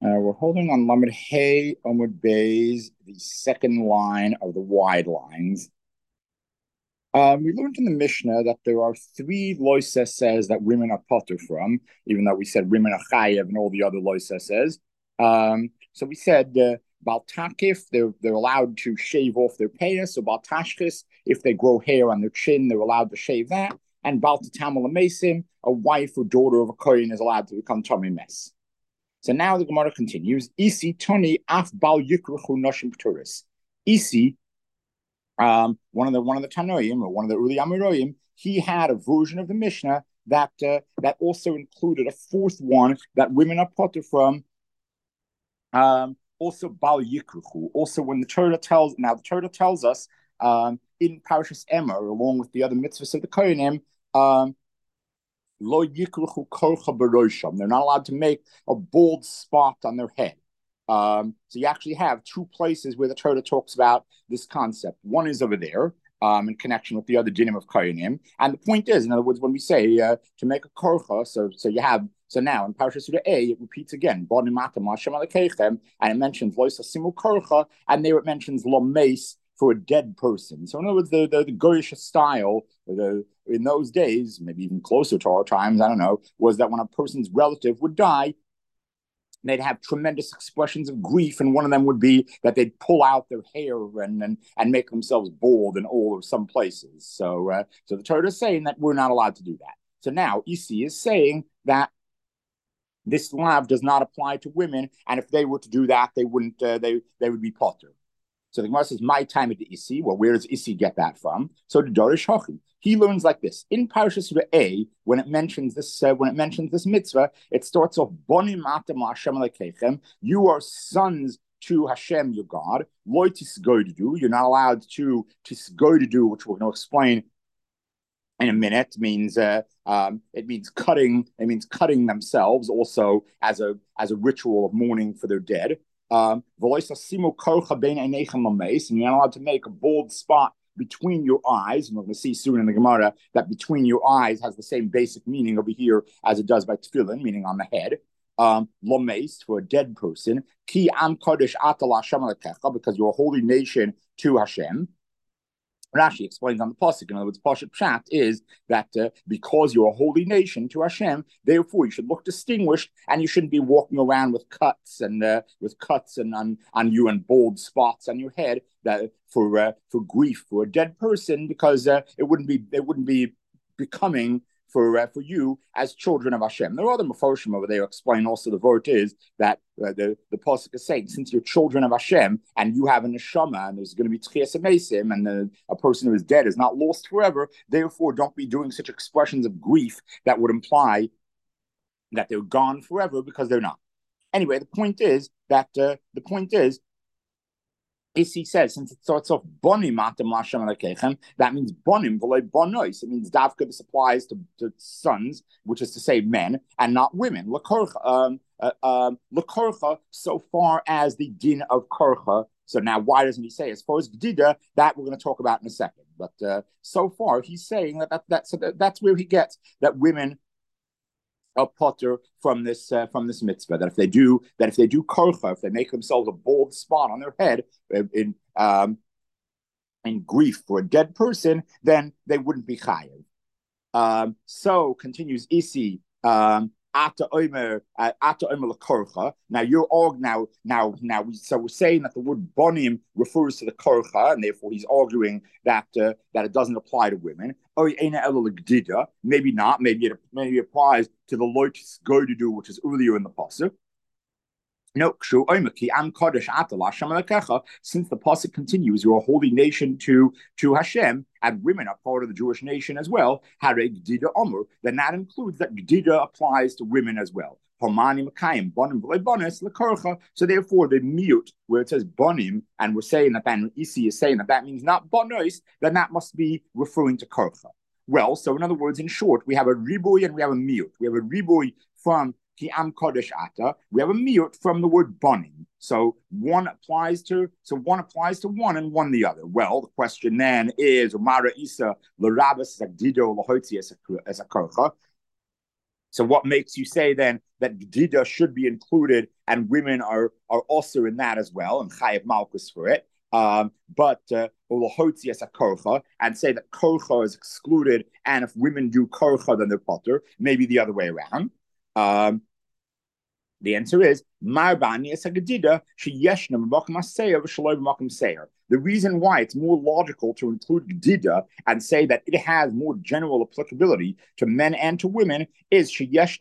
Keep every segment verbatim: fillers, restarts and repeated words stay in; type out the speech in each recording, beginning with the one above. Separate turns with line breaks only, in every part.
Uh, we're holding on Lamed Hey Omud Bays, the second line of the wide lines. Um, we learned in the Mishnah that there are three loises says that women are potter from, even though we said women are chayev and all the other loises says. Um, so we said uh, Baltakif, they're they're allowed to shave off their payas. So Baltashkis, if they grow hair on their chin, they're allowed to shave that. And Baltatamala Mesim, a wife or daughter of a kohen is allowed to become tummy mess. So now the Gemara continues. Isi Tony Af Bal Yikruchu Noshim Pturis. Isi, um, one of the one of the Tanoim or one of the Uli Amiroim, he had a version of the Mishnah that uh, that also included a fourth one that women are potter from. Um, also Bal Yikruchu. Also, when the Torah tells now the Torah tells us um, in Parashas Emor, along with the other mitzvahs of the Kohanim, um, Lo yikruchu korcha b'rosham. They're not allowed to make a bald spot on their head. Um, so you actually have two places where the Torah talks about this concept. One is over there, um, in connection with the other dinim of Kohanim. And the point is, in other words, when we say uh, to make a korcha, so so you have so now in Parashas Surah A, it repeats again, and it mentions loisa simul korcha, and there it mentions lomeis for a dead person. So in other words, the the, the Goyish style, the in those days, maybe even closer to our times, I don't know, was that when a person's relative would die, they'd have tremendous expressions of grief, and one of them would be that they'd pull out their hair and and, and make themselves bald in all of some places. So, uh, so the Torah is saying that we're not allowed to do that. So now Isi is saying that this lav does not apply to women, and if they were to do that, they wouldn't. Uh, they they would be potter. So the Gemara says, "My time at the Isi." Well, where does Isi get that from? So the Dorish Hachi, he learns like this in Parashas A. When it mentions this, uh, when it mentions this mitzvah, it starts off, "Bonim atem Hashem lekechem." You are sons to Hashem, your God. Lo tisgo to do. You're not allowed to tisgo to do, which we're going to explain in a minute. Means uh, um, it means cutting. It means cutting themselves, also as a as a ritual of mourning for their dead. Um, and you're not allowed to make a bald spot between your eyes. And we're going to see soon in the Gemara that between your eyes has the same basic meaning over here as it does by tefillin, meaning on the head. Um, Lomeis, for a dead person. Ki am kodesh atal Hashem alekecha, because you're a holy nation to Hashem. Rashi explains on the pasuk. In other words, Pashat Pshat is that uh, because you're a holy nation to Hashem, therefore you should look distinguished, and you shouldn't be walking around with cuts and uh, with cuts and on, on you and bald spots on your head that for uh, for grief for a dead person, because uh, it wouldn't be it wouldn't be becoming for uh, for you as children of Hashem. There are other Mefarshim over there explain also the word is that uh, the the pasuk is saying, since you're children of Hashem and you have a neshama and there's going to be tchias amesim, and the, a person who is dead is not lost forever, therefore don't be doing such expressions of grief that would imply that they're gone forever, because they're not. Anyway, the point is that uh, the point is Isi says, since it starts off bonim atem lashem alekechem, that means bonim v'loy bonois. It means davka. This applies to, to sons, which is to say men, and not women. Lakorcha, um, uh, um, lakorcha, so far as the din of korcha. So now, why doesn't he say as far as gdida? That we're going to talk about in a second. But uh, so far, he's saying that, that that's that, that's where he gets that women a potter from this uh, from this mitzvah, that if they do that if they do korcha, if they make themselves a bald spot on their head in um, in grief for a dead person, then they wouldn't be chayav. Um, so continues Isi. Um, Ata omer, ata omer lekorcha. Now you're all now now now. So we're saying that the word bonim refers to the korcha, and therefore he's arguing that uh, that it doesn't apply to women. Oh, maybe not. Maybe it maybe it applies to the lotus go to do, which is earlier in the pasuk. No, since the pasuk continues, you're a holy nation to, to Hashem, and women are part of the Jewish nation as well. Then that includes that Gdida applies to women as well. So therefore, the mute where it says bonim, and we're saying that then Isi is saying that that means not bonois, then that must be referring to korcha. Well, so in other words, in short, we have a riboy and we have a mute. We have a riboy from Ki am kodesh ata. We have a miyut from the word bonim. So one applies to so one applies to one and one the other. Well, the question then is Umara Isa l'rabas zagdido l'hotzi as a korcha. So what makes you say then that Gdida should be included and women are are also in that as well and Chayev Malkus for it? Um, but uh, and say that korcha is excluded, and if women do korcha, then they're potter. Maybe the other way around. Um, the answer is the reason why it's more logical to include Gdida and say that it has more general applicability to men and to women is because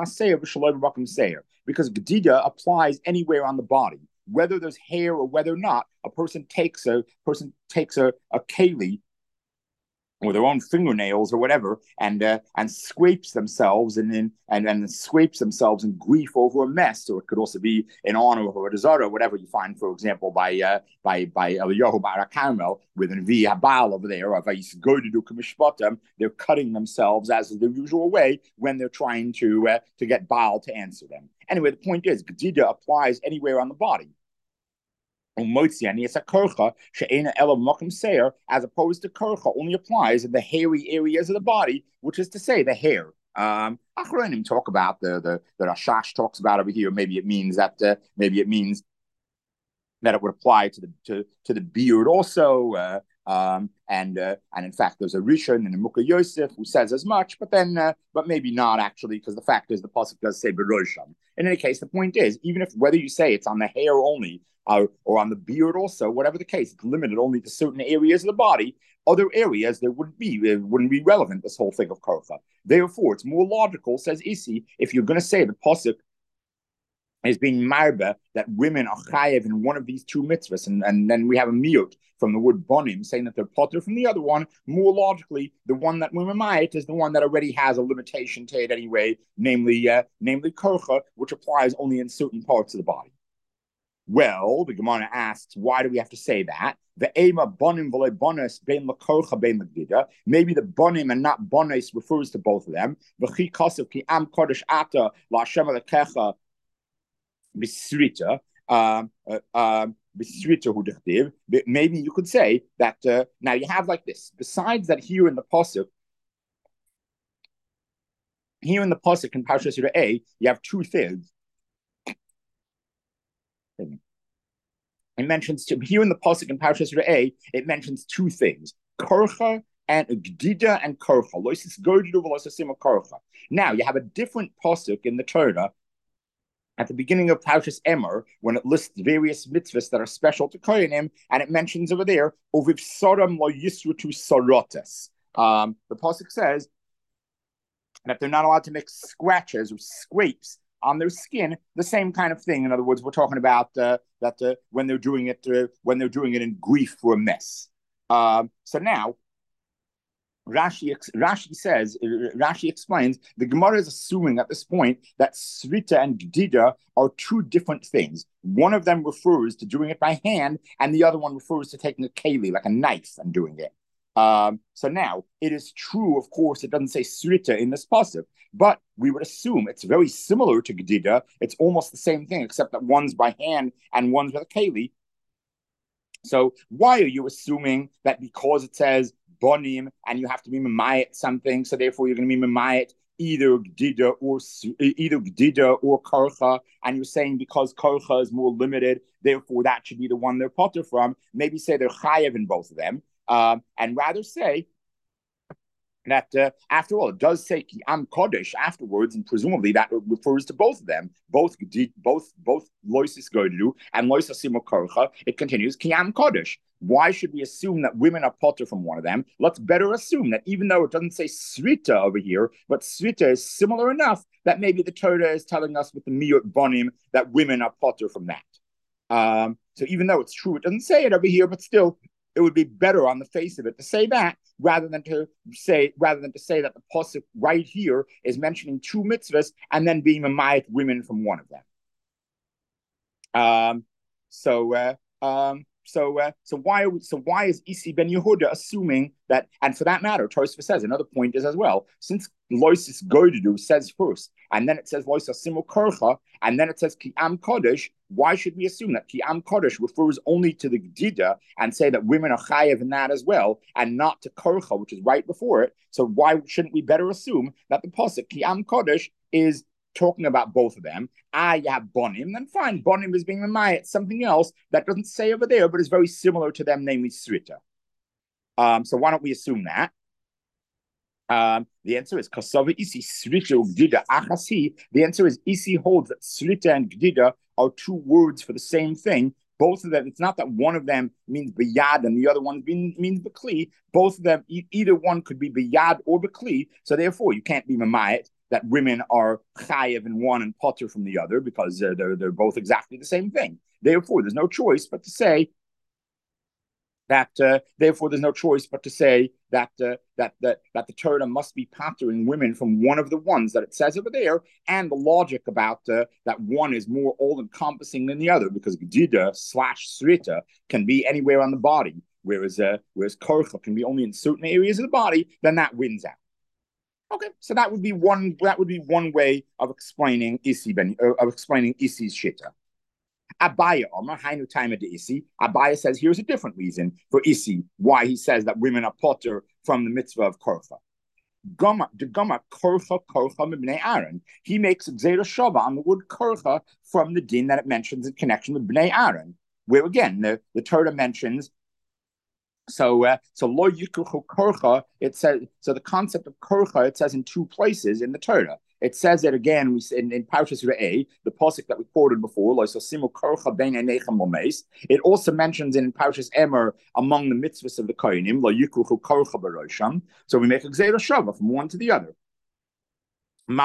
Gdida applies anywhere on the body. Whether there's hair or whether not, a person takes a person takes a, a keli or their own fingernails or whatever, and uh, and scrapes themselves and in and, and scrapes themselves in grief over a mess. Or it could also be in honor of a Zara, whatever you find, for example, by uh, by by Eliyahu Barak Carmel with an V Habal over there, or if I go to do Kamishpatam, they're cutting themselves as is the usual way when they're trying to uh, to get Baal to answer them. Anyway, the point is, Gdida applies anywhere on the body. As opposed to korcha only applies in the hairy areas of the body, which is to say the hair. Um, Achronim talk about the the the Rashash talks about over here. Maybe it means that uh, maybe it means that it would apply to the to, to the beard also. Uh, um, and uh, and in fact, there's a Rishon and a Mukha Yosef who says as much, but then uh, but maybe not actually, because the fact is the pasuk does say berosham. In any case, the point is, even if whether you say it's on the hair only. Uh, or on the beard also, whatever the case, it's limited only to certain areas of the body. Other areas there wouldn't be, it wouldn't be relevant, this whole thing of korcha. Therefore, it's more logical, says Isi, if you're going to say the pasuk is being marba, that women are chayev in one of these two mitzvahs, and, and then we have a miyut from the word bonim saying that they're potter from the other one. More logically, the one that women might is the one that already has a limitation to it anyway, namely, uh, namely korcha, which applies only in certain parts of the body. Well, the Gemara asks, why do we have to say that? The ema bonim v'le bonus bein lakorcha bein l'gdida. Maybe the bonim and not bonis refers to both of them. V'chi kasev ki am kodesh ata la'Hashem alekecha b'srita. Um, um, maybe you could say that uh, now you have like this. Besides that, here in the pasuk, here in the pasuk in Parshas Yireh, you have two things. It mentions two, here in the pasuk in Parashas Re'eh, it mentions two things: korcha and gdida and korcha. Loisis godu v'loisasim korcha. Now you have a different pasuk in the Torah at the beginning of Parashas Emor when it lists various mitzvahs that are special to kohanim, and it mentions over there oviv saram lo yisrutu sarotas. Um, the pasuk says that they're not allowed to make scratches or scrapes on their skin, the same kind of thing. In other words, we're talking about uh, that uh, when they're doing it, uh, when they're doing it in grief for a mess. Um, so now, Rashi Rashi says, Rashi explains, the Gemara is assuming at this point that srita and gdida are two different things. One of them refers to doing it by hand, and the other one refers to taking a keli, like a knife, and doing it. Um, so now, it is true, of course, it doesn't say srita in this pasuk, but we would assume it's very similar to Gdida. It's almost the same thing, except that one's by hand and one's with a keli. So why are you assuming that because it says bonim and you have to be mamayit something, so therefore you're going to be mamayit either Gdida or either Gdida or korcha, and you're saying because korcha is more limited, therefore that should be the one they're potter from? Maybe say they're chayev in both of them. Um, and rather say that, uh, after all, it does say ki am kodesh afterwards, and presumably that refers to both of them, both both both loisis godu and loisis korcha. It continues ki am kodesh. Why should we assume that women are potter from one of them? Let's better assume that even though it doesn't say srita over here, but srita is similar enough that maybe the Torah is telling us with the miyut bonim that women are potter from that. Um, so even though it's true, it doesn't say it over here, but still, it would be better on the face of it to say that rather than to say rather than to say that the pasuk right here is mentioning two mitzvahs and then being mamayit women from one of them. Um, so uh, um, so uh, so why are we, so why is Isi ben Yehuda assuming that? And for that matter, Tosfos says another point is as well, since loisis goydu says first, and then it says loisis simul korcha, and then it says ki am kodesh. Why should we assume that ki am kodesh refers only to the gdida and say that women are chayev in that as well, and not to korcha, which is right before it? So why shouldn't we better assume that the pasuk ki am kodesh is talking about both of them. Ah, you have Bonim, then fine. Bonim is being Mamaya. It's something else that doesn't say over there, but is very similar to them, namely Srita. Um, so why don't we assume that? Um, the answer is Kasava Isi Srita Gdida Achasi. The answer is Isi holds that Srita and Gdida are two words for the same thing. Both of them, it's not that one of them means biyad and the other one mean, means bekli. Both of them, e- either one could be biyad or bekli. So therefore, you can't be mamayit that women are chayiv in one and potter from the other because uh, they're they're both exactly the same thing. Therefore, there's no choice but to say that. Uh, therefore, there's no choice but to say that uh, that that that the Torah must be pattering women from one of the ones that it says over there, and the logic about uh, that one is more all-encompassing than the other because Gdida slash Srita can be anywhere on the body, whereas uh, whereas Korcha can be only in certain areas of the body. Then that wins out. Okay, so that would be one. That would be one way of explaining Isi ben uh, of explaining Isi's shita. Abaya Omar Hainu Taima de Isi. Abaya says here's a different reason for Isi why he says that women are potter from the mitzvah of korcha. Goma the Goma korcha korcha mibnei Aaron. He makes Gzera Shava on the word korcha from the din that it mentions in connection with bnei Aaron, where again the, the Torah mentions. So, uh, so lo yikuchu korcha. It says so. The concept of korcha it says in two places in the Torah. It says it again. We in, in Parshas Re'eh, the pasuk that we quoted before. Lo simu korcha bein einechem lomeis. It also mentions in Parshas Emer among the mitzvahs of the kohenim lo yikuchu korcha barosham. So we make a gzeira shava from one to the other. When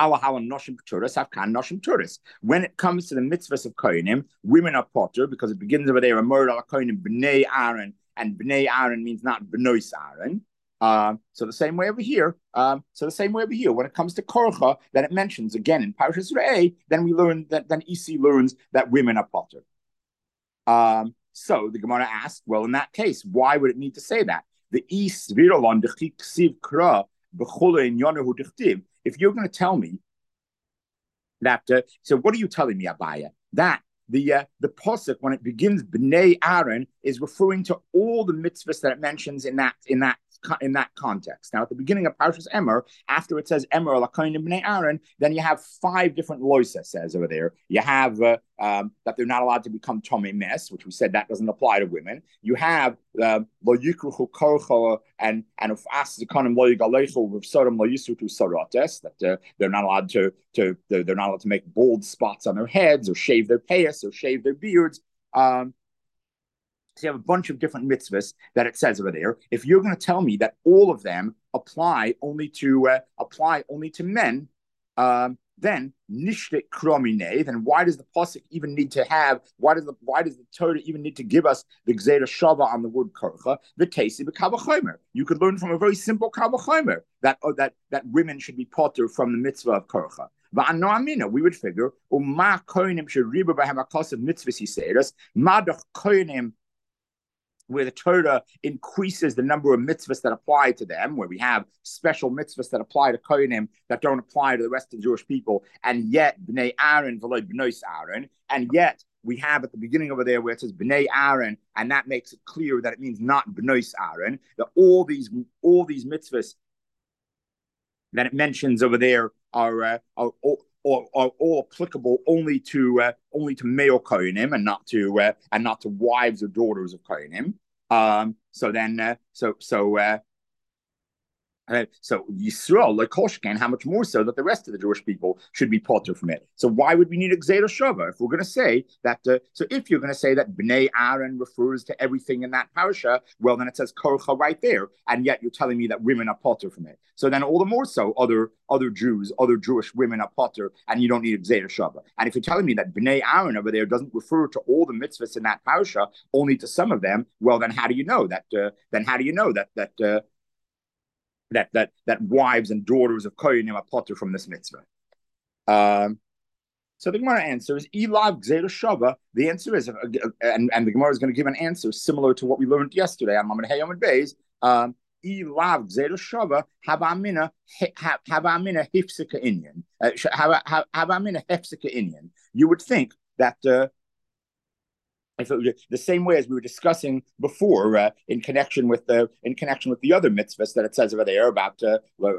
it comes to the mitzvahs of kohenim, women are potter because it begins over there. Amor al kohenim bnei Aaron. And Bnei Aaron means not Benois Aaron. Um, so the same way over here. Um, so the same way over here. When it comes to Korcha, then it mentions again in Parshas Re'eh. Then we learn that then Isi learns that women are potter. Um, so the Gemara asks, well, in that case, why would it need to say that? The Is Viralon Dechiksiv Kra Bechule in Yonahu Dichtiv. If you're going to tell me that, uh, so what are you telling me, Abaya? That the uh, the pasuk when it begins Bnei Aaron is referring to all the mitzvahs that it mentions in that in that in that context. Now, at the beginning of Parshas Emer, after it says Emer Lakain Bnei Aaron, then you have five different loisa says over there. You have uh, um, that they're not allowed to become tomei mes, which we said that doesn't apply to women. You have lo yikruchu korcha and and of as zikanim lo yigalechu with sodom lo yisrutu sarates that uh, they're not allowed to to they're, they're not allowed to make bald spots on their heads or shave their payas or shave their beards. Um, So you have a bunch of different mitzvahs that it says over there. If you're going to tell me that all of them apply only to uh, apply only to men, um, then nishtik kromine. Then why does the pasuk even need to have? Why does the why does the Torah even need to give us the gzeira shava on the word korcha? The tesi b'kavachomer. You could learn from a very simple kavachomer that uh, that that women should be potter from the mitzvah of korcha. We would figure, ma kohenim sheriba b'hem akasav mitzvahs yiseres madach kohenim, where the Torah increases the number of mitzvahs that apply to them, where we have special mitzvahs that apply to Kohanim that don't apply to the rest of the Jewish people, and yet Bnei Aaron v'lo Bnois Aaron, and yet we have at the beginning over there where it says Bnei Aaron, and that makes it clear that it means not Bnois Aaron, that all these all these mitzvahs that it mentions over there are uh, are all Or are all applicable only to uh, only to male kohenim and not to uh, and not to wives or daughters of kohenim. Um, so then, uh, so so uh, uh, so Yisrael, like Koshkan, how much more so that the rest of the Jewish people should be potter from it? So why would we need a Gzeira Shava if we're going to say that? Uh, so if you're going to say that Bnei Aaron refers to everything in that parasha, well then it says Korcha right there, and yet you're telling me that women are potter from it. So then all the more so, other other Jews, other Jewish women are potter, and you don't need a Gzeira Shava. And if you're telling me that Bnei Aaron over there doesn't refer to all the mitzvahs in that parasha, only to some of them, well then how do you know that? Uh, then how do you know that that? Uh, That that that wives and daughters of Kohanim are potter from this mitzvah. Um, so the Gemara answer is Elav Gzeira Shava. The answer is, uh, and, and the Gemara is going to give an answer similar to what we learned yesterday on Mamad Hayom and Beis. Um, Elav Gzeira Shava Havamina Havamina Hifsika Inyan. Havamina Hefsika Inyan. You would think that. Uh, if it, the same way as we were discussing before, uh, in connection with the in connection with the other mitzvahs that it says over there about uh,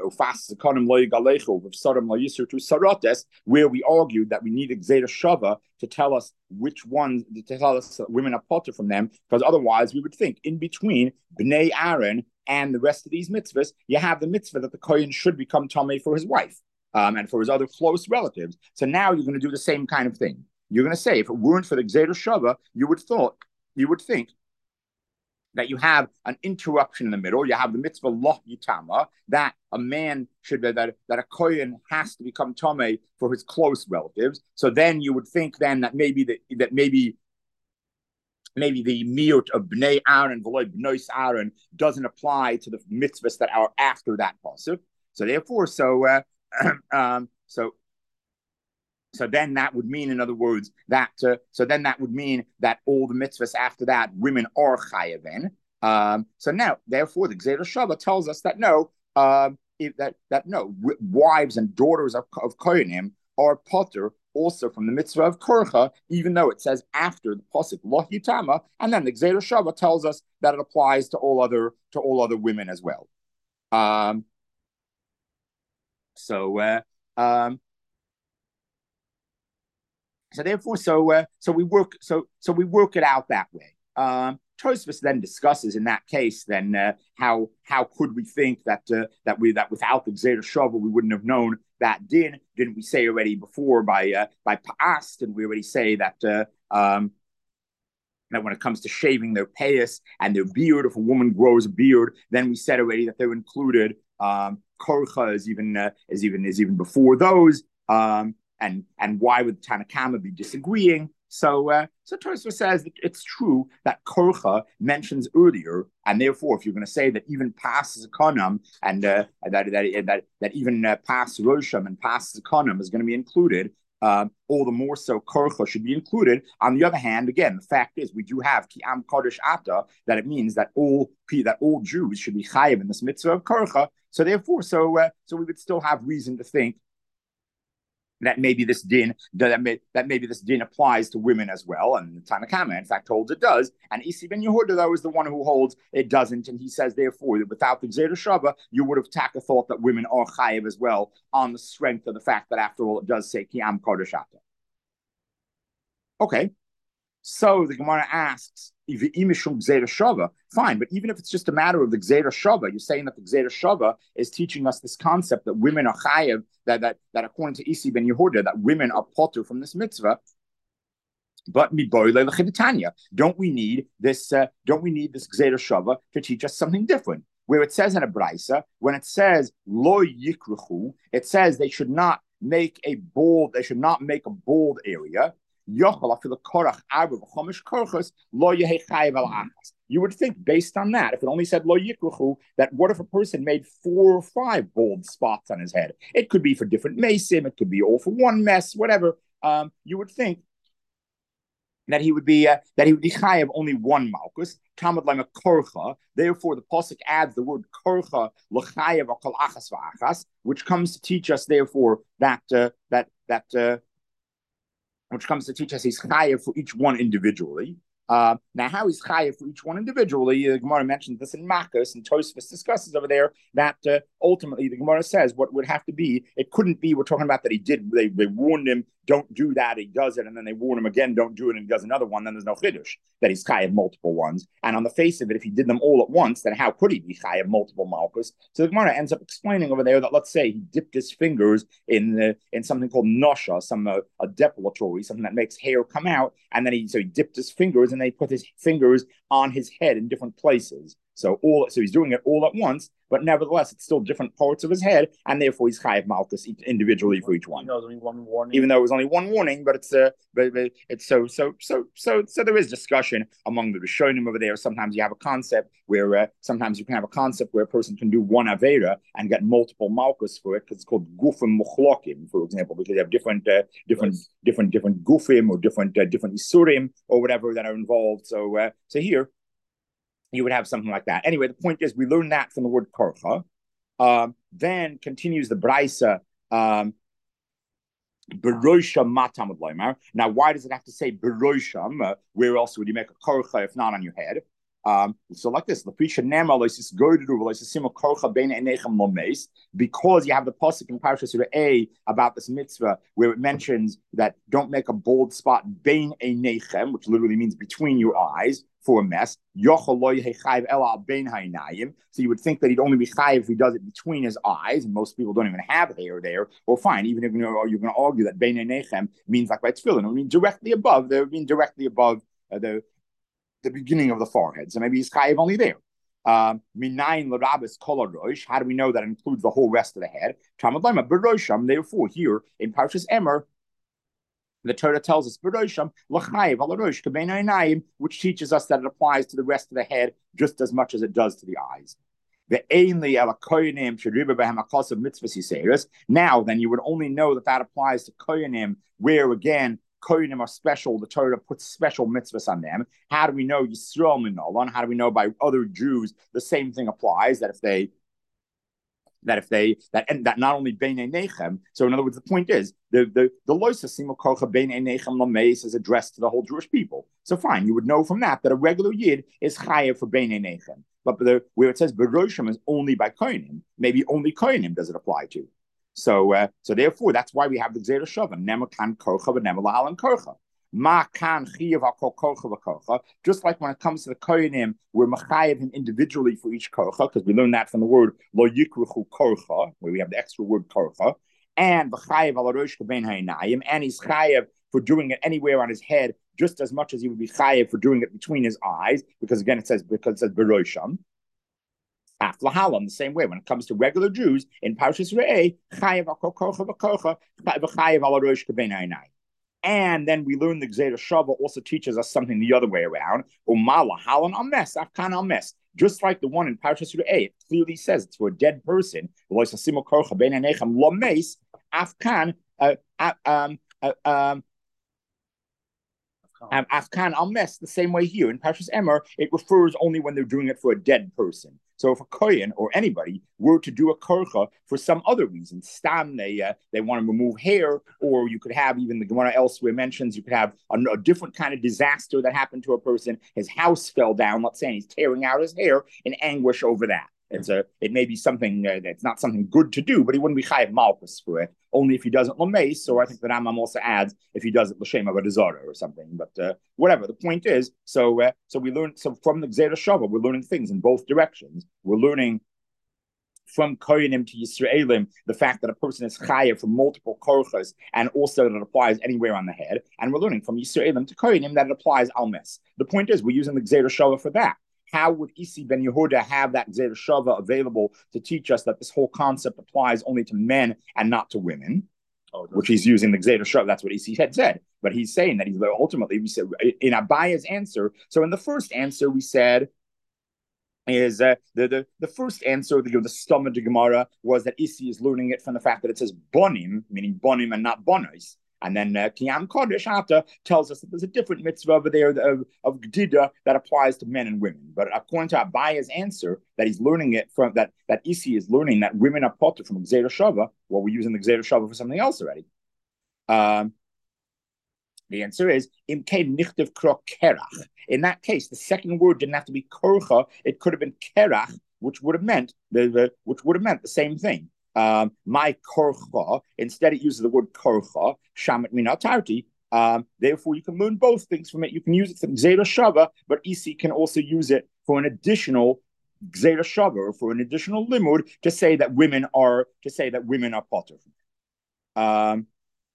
where we argued that we need a Gzeda Shava to tell us which ones to tell us that women are potter from them, because otherwise we would think in between Bnei Aaron and the rest of these mitzvahs, you have the mitzvah that the Kohen should become Tameh for his wife, um, and for his other close relatives. So now you're going to do the same kind of thing. You're going to say, if it weren't for the Gzeder Shava, you would thought, you would think that you have an interruption in the middle. You have the mitzvah Loh Yitama, that a man should be, that, that a Kohen has to become Tomei for his close relatives. So then you would think then that maybe the, that maybe maybe the miut of Bnei Aaron, V'loi Bnois Aaron, doesn't apply to the mitzvahs that are after that pasuk. So therefore, so uh, um, so So then that would mean, in other words, that uh, so then that would mean that all the mitzvahs after that, women are chayavin. Um, so now, therefore, the Gzeder Shava tells us that no, um, if, that that no, w- wives and daughters of, of Kohanim are potter also from the mitzvah of korcha, even though it says after the pasuk Loh Yitama, and then the Gzeder Shava tells us that it applies to all other to all other women as well. Um, so. Uh, um, So therefore, so uh, so we work so so we work it out that way. Um, Tosfos then discusses in that case then uh, how how could we think that uh, that we that without the Gzeder Shava we wouldn't have known that din? Didn't we say already before by uh, by Pa'ast? And we already say that uh, um, that when it comes to shaving their payas and their beard, if a woman grows a beard, then we said already that they're included. Um, Korcha is even uh, is even is even before those. Um, and and why would Tanakama be disagreeing? So uh, so Tosfos says that it's true that Korcha mentions earlier, and therefore, if you're going to say that even Pas Zakonam and uh, that, that that that even uh, Pas Rosham and Pas Zakonam is going to be included, uh, all the more so Korcha should be included. On the other hand, again, the fact is we do have Ki'am Kodesh Ata, that it means that all that all Jews should be chayiv in this mitzvah of Korcha. So therefore, so uh, so we would still have reason to think that maybe this din that, may, that maybe this din applies to women as well, and Tanakama in fact holds it does, and Isi ben Yehuda though is the one who holds it doesn't, and he says therefore that without the Gzeder Shava you would have taka thought that women are chayiv as well on the strength of the fact that after all it does say Ki'am Kodesh Ata. Okay, so the Gemara asks, fine, but even if it's just a matter of the Gzeder Shava, you're saying that the Gzeder Shava is teaching us this concept that women are chayev, that, that, that according to Isi ben Yehuda, that women are potter from this mitzvah. But don't we need this? Uh, don't we need this Gzeder Shava to teach us something different? Where it says in a brisa, when it says lo yikruchu, it says they should not make a bold, they should not make a bold area. You would think, based on that, if it only said lo yikruchu, that what if a person made four or five bold spots on his head? It could be for different mesim, it could be all for one mess, whatever. Um, you would think that he would be uh, that he would be chayav only one malchus. Talmud lema korcha. Therefore, the pasuk adds the word korcha l'chayav akol achas v'achas, which comes to teach us, therefore, that uh, that that. Uh, which comes to teach us he's chayav for each one individually. Uh, now, how he's chayav for each one individually, the Gemara mentions this in Makos, and Tosfos discusses over there that uh, ultimately the Gemara says what would have to be, it couldn't be, we're talking about that he did, they, they warned him, don't do that, he does it, and then they warn him again, don't do it, and he does another one, then there's no chiddush, that he's chayav multiple ones. And on the face of it, if he did them all at once, then how could he be chayav multiple malchus? So the Gemara ends up explaining over there that, let's say he dipped his fingers in uh, in something called nosha, some uh, a depilatory, something that makes hair come out, and then he so he dipped his fingers and they put his fingers on his head in different places. So all so he's doing it all at once, but nevertheless it's still different parts of his head, and therefore he's chayav malchus individually for each one.
You know, only one warning.
Even though it was only one warning, but it's uh, but, but it's so so so so so there is discussion among the Rishonim over there. Sometimes you have a concept where uh, sometimes you can have a concept where a person can do one avera and get multiple malchus for it, because it's called gufim muchlokim, for example, because you have different uh, different yes. different different gufim or different uh, different isurim or whatever that are involved. So uh, so here you would have something like that. Anyway, the point is we learn that from the word korcha. Um, then continues the brisa. Um, Beroisham matamud loimer. Now, why does it have to say beroisham? Uh, where else would you make a korcha if not on your head? Um, so like this, because you have the pasuk in Parashas Surah A about this mitzvah where it mentions that don't make a bald spot bein einechem, which literally means between your eyes for a mess. So you would think that he'd only be chayiv if he does it between his eyes, and most people don't even have hair there. Well, fine, even if you know, you're going to argue that bein einechem means like by tefillin, it would mean directly above. They would mean directly above uh, the the beginning of the forehead. So maybe he's chayiv only there. Minayin l'rabis kol harosh. How do we know that includes the whole rest of the head? Talmud lema berosham. Therefore, here in Parshas Emer, the Torah tells us berosham l'chayiv al harosh kabein einayim, which teaches us that it applies to the rest of the head just as much as it does to the eyes. Now, then you would only know that that applies to koyanim, where again Kohanim are special. The Torah puts special mitzvahs on them. How do we know Yisrael Minolan? How do we know by other Jews the same thing applies? That if they, that if they, that and that not only Beinei Nechem. So in other words, the point is the the the Loisa Simo Kocha Beinei Nechem Lameis is addressed to the whole Jewish people. So fine, you would know from that that a regular Yid is chayav for Beinei Nechem. But the, where it says Beroshim is only by Kohanim, maybe only Kohanim does it apply to. So, uh, so therefore, that's why we have the Gzeira Shava. Nema kan korcha, but nema lahalan korcha. Ma kan chiyav akol korcha v'korcha. Just like when it comes to the koyanim, we're machayev him individually for each korcha, because we learn that from the word lo yikruchu korcha, where we have the extra word korcha, and v'chayev al harosh kabein ha'inayim, and he's chayev for doing it anywhere on his head, just as much as he would be chayev for doing it between his eyes, because again it says because it says berosham. In the same way, when it comes to regular Jews in Parshas Re'eh, chayev al korcha v'korcha v'chayev al harosh kabein ha'inayim. And then we learn the Gzeira Shava also teaches us something the other way around. Umala halan ames afkan ames. Just like the one in Parshas Re'eh, it clearly says it's for a dead person. Afkan um um. Um, Afkan al-mes, the same way here in Parshas Emer, it refers only when they're doing it for a dead person. So if a kohen or anybody were to do a korcha for some other reason, stam they uh, they want to remove hair, or you could have even the Gemara elsewhere mentions you could have a, a different kind of disaster that happened to a person. His house fell down, let's say, and he's tearing out his hair in anguish over that. It's a, it may be something uh, that's not something good to do, but he wouldn't be chayav malchus for it. Only if he does it lameis, or I think the Rambam also adds if he does it l'shem avodah or something. But uh, whatever. The point is, so uh, so we learn so from the Gzeira Shava, we're learning things in both directions. We're learning from koyanim to Yisraelim the fact that a person is chayav for multiple korchas, and also that it applies anywhere on the head. And we're learning from Yisraelim to koyanim that it applies almes. The point is, we're using the Gzeira Shava for that. How would Isi ben Yehuda have that Gzeira Shava available to teach us that this whole concept applies only to men and not to women? Oh, which he's using the Gzeira Shava. That's what Isi had said. But he's saying that he's ultimately, we said in Abaya's answer. So in the first answer, we said is uh, the, the the first answer, the, the stomach of Gemara, was that Isi is learning it from the fact that it says bonim, meaning bonim and not bonos. And then Kiyam uh, Kodesh Ata tells us that there's a different mitzvah over there of, of Gdida that applies to men and women. But according to Abaya's answer, that he's learning it from, that, that Isi is learning that women are potter from Gzeira Shava, well, we're using the Gzeira Shava for something else already. Um, the answer is, Im kein nichtiv kro kerach. In that case, the second word didn't have to be korcha, it could have been kerach, which would have meant the, the which would have meant the same thing. Um, my korcha, instead it uses the word korcha, shamet minatarti. Um, therefore, you can learn both things from it. You can use it for Gzeira Shava, but Isi can also use it for an additional Gzeira Shava, or for an additional limud to say that women are to say that women are potter. Um,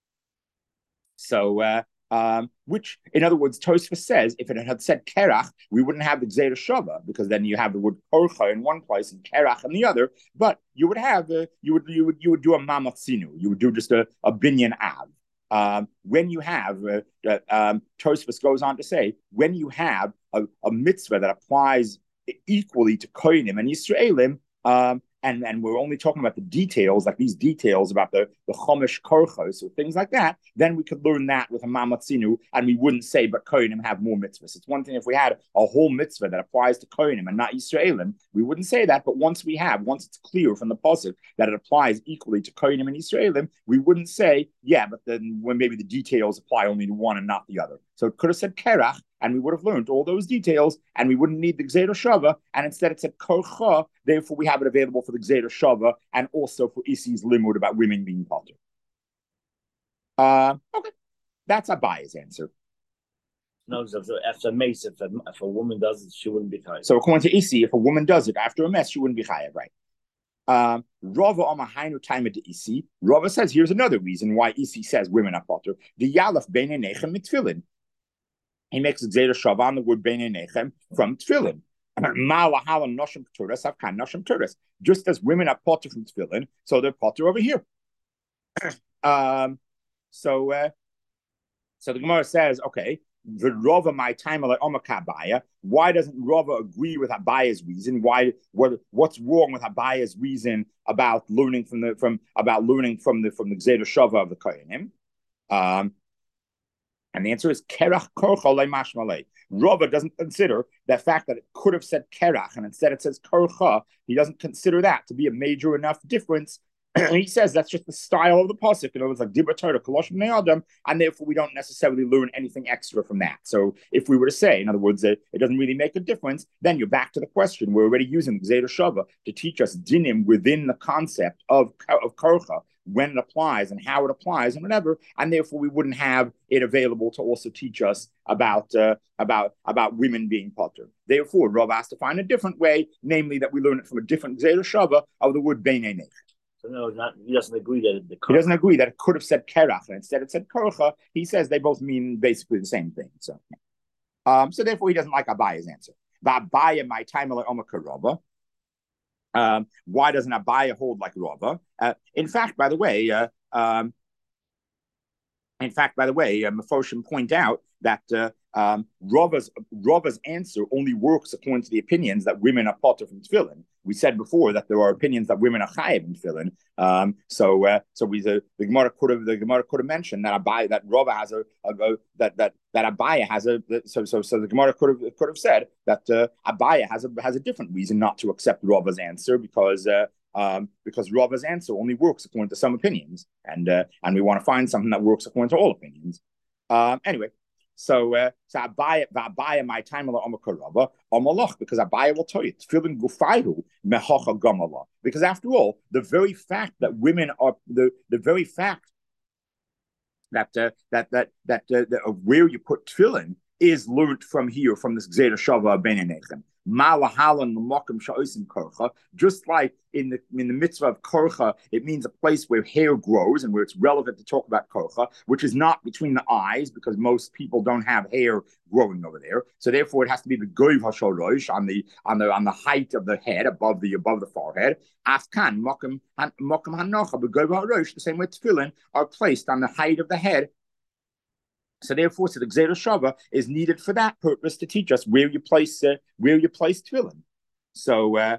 so. Uh, Um, which, in other words, Tosfos says if it had said kerach, we wouldn't have the Gzeira Shava, because then you have the word korcha in one place and kerach in the other. But you would have a, you would you would you would do a mamatzinu. You would do just a, a binyan av. Um, when you have, uh, uh, um, Tosfos goes on to say, when you have a, a mitzvah that applies equally to kohenim and Yisraelim, um, and, and we're only talking about the details, like these details about the, the Chomish Korchos or things like that, then we could learn that with a Mamatzinu, and we wouldn't say, but Kohanim have more mitzvahs. It's one thing if we had a whole mitzvah that applies to Kohanim and not Yisraelim, we wouldn't say that, but once we have, once it's clear from the Pasuk that it applies equally to Kohanim and Yisraelim, we wouldn't say, yeah, but then when maybe the details apply only to one and not the other. So it could have said Kerach, and we would have learned all those details, and we wouldn't need the Gzeira Shava, and instead it said Korcha, therefore we have it available for the Gzeira Shava, and also for Isi's limud about women being potter. Uh, okay, that's Abaye's answer.
No, after a mace, if a, if a woman does it, she wouldn't be chayav.
So according to Isi, if a woman does it after a mess, she wouldn't be chayav, right? Um, Rava Amahainu time at Isi. Rava says here's another reason why Isi says women are potter. The Yalaf Bene Nechem Mitfilin. He makes Gzeira Shava on the word Bene Nechem from Tfilin. Just as women are potter from Tfilin, so they're potter over here. um, so, uh, so the Gemara says, okay. The Rava my time like Omakabaya. Why doesn't Rava agree with Abaya's reason? Why what what's wrong with Abaya's reason about learning from the from about learning from the from the Gzeira Shava of the Kohanim? Um, and the answer is Kerach Korcha Mashmalei. Rava doesn't consider the fact that it could have said Kerach and instead it says Korcha. He doesn't consider that to be a major enough difference. He says that's just the style of the pasuk. In other words, like Dibur Torah, Kolosh Bnei Adam, and therefore we don't necessarily learn anything extra from that. So if we were to say, in other words, it, it doesn't really make a difference, then you're back to the question. We're already using Gzeira Shava to teach us dinim within the concept of, of Korcha, when it applies and how it applies and whatever, and therefore we wouldn't have it available to also teach us about uh, about about women being potter. Therefore, Rav has to find a different way, namely that we learn it from a different Gzeira Shava of the word Beinei Nech.
So no, not, he doesn't agree that the
he doesn't agree that it could have said Kerach and instead it said Korcha. He says they both mean basically the same thing. So, um, so therefore he doesn't like Abaya's answer. But Abaya my time like Omaka Rava. Um, why doesn't Abaya hold like Rava? Uh, in fact, by the way, uh, um, in fact, by the way, uh, Mefoshim point out that uh, um, Rava's Rava's answer only works according to the opinions that women are potter from tefillin. We said before that there are opinions that women are chayiv in tefillin. Um, so, uh, so we uh, the Gemara could have the Gemara could have mentioned that Abaya that Rava has a, a, a that that that Abaya has a so so so the Gemara could have could have said that uh, Abaya has a has a different reason not to accept Rava's answer because. Uh, Um, because Rava's answer only works according to some opinions, and uh, and we want to find something that works according to all opinions. Um, anyway, so uh, so Abaya, Abaya, my time ala Rava Amalach, because Abaya will tell you tefillin gufayhu mehacha gamala. Because after all, the very fact that women are the the very fact that uh, that that that, uh, that of where you put tefillin is learned from here from this Gzeira Shava Beinei Nechem. Just like in the in the mitzvah of korcha, it means a place where hair grows and where it's relevant to talk about korcha, which is not between the eyes because most people don't have hair growing over there. So therefore, it has to be the goyv hashorosh on the on the on the height of the head above the above the forehead. Afkan mokum mokum hanocha the goyv harosh, the same way tefillin are placed on the height of the head. So therefore, so the Gzeira Shava is needed for that purpose to teach us where you place uh, where you place tefillin. So, uh,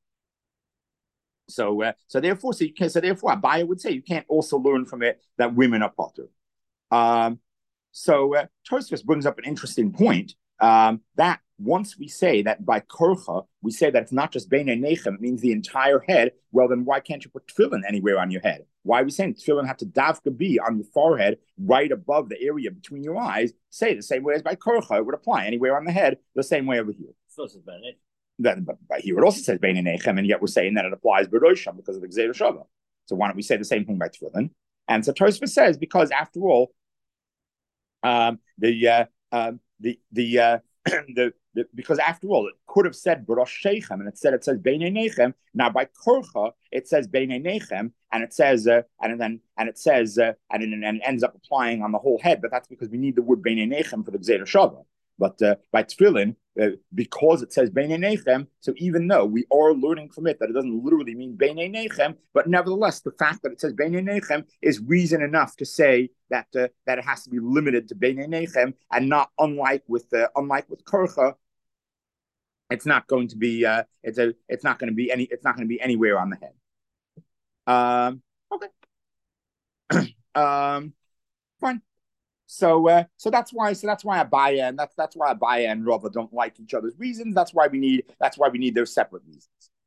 so, uh, so therefore, so you can, so therefore, Abaya would say you can't also learn from it that women are potter. Um, so uh, Tosfos brings up an interesting point um, that once we say that by korcha, we say that it's not just Beinei Nechem, it means the entire head. Well, then why can't you put tefillin anywhere on your head? Why are we saying tefillin have to davka be on your forehead, right above the area between your eyes? Say the same way as by korcha, it would apply anywhere on the head, the same way over here.
So it's Beinei.
Then, but, but here it also says Beinei Nechem, and yet we're saying that it applies b'rosham because of the Gzeira Shava. So why don't we say the same thing by tefillin? And so Tosfos says because after all, um, the uh, um, the the uh, the The, because after all, it could have said B'rosh Sheichem, and instead it says Beinei Nechem. Now by Korcha, it says Beinei Nechem, and it says, uh, and then and it says, uh, and, and, and it ends up applying on the whole head. But that's because we need the word Beinei Nechem for the Gzeira Shava. But uh, by tefillin, uh, because it says Beinei Nechem, so even though we are learning from it that it doesn't literally mean Beinei Nechem, but nevertheless, the fact that it says Beinei Nechem is reason enough to say that uh, that it has to be limited to Beinei Nechem and not unlike with uh, unlike with Korcha. It's not going to be. Uh, it's a. It's not going to be any. It's not going to be anywhere on the head. Um. Okay. um. Fine. So, uh, so that's why. So that's why Abaya and that's that's why Abaya and Rava don't like each other's reasons. That's why we need. That's why we need their separate reasons.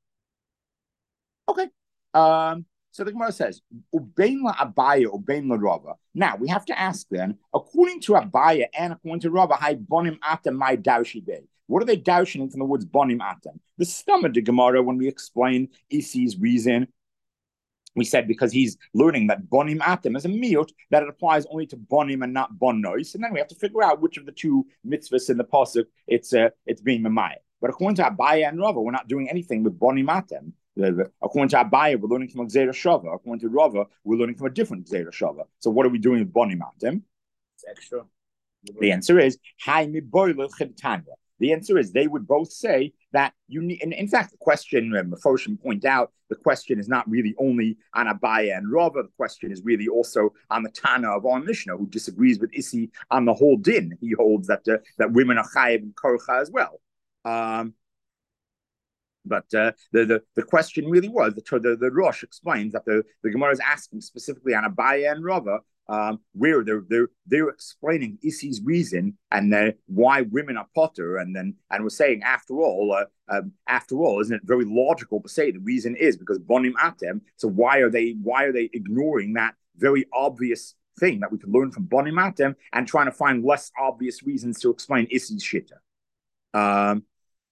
Okay. Um. So the Gemara says, "Ubein la Abaya, ubein la Rava." Now we have to ask then, according to Abaya and according to Rava, "Hai bonim atem my daushi bay." What are they doushing from the words bonim atem? The stomach of the Gemara when we explain Isi's reason. We said because he's learning that bonim atem is a miut, that it applies only to bonim and not bonnois, and then we have to figure out which of the two mitzvahs in the pasuk it's uh, it's being mamaya. But according to Abaya and Rava, we're not doing anything with bonim atem. According to Abaya, we're learning from a Gzeira Shava. According to Rava, we're learning from a different Gzeira Shava. So what are we doing with bonim atem?
It's extra.
The answer is Hai miboyle chibtanya. The answer is they would both say that you need, and in fact, the question, um, Mephoshim point out, the question is not really only on Abaya and Rava, the question is really also on the Tana of our Mishnah, who disagrees with Isi on the whole din. He holds that uh, that women are chayiv and korcha as well. Um, but uh, the, the the question really was, the, the, the Rosh explains that the, the Gemara is asking specifically on Abaya and Rava, Um, where they're they're they're explaining Isi's reason and then why women are potter, and then and we're saying after all, uh, um, after all, isn't it very logical to say the reason is because bonim atem? So why are they why are they ignoring that very obvious thing that we can learn from bonim atem and trying to find less obvious reasons to explain Isi's shita? Um,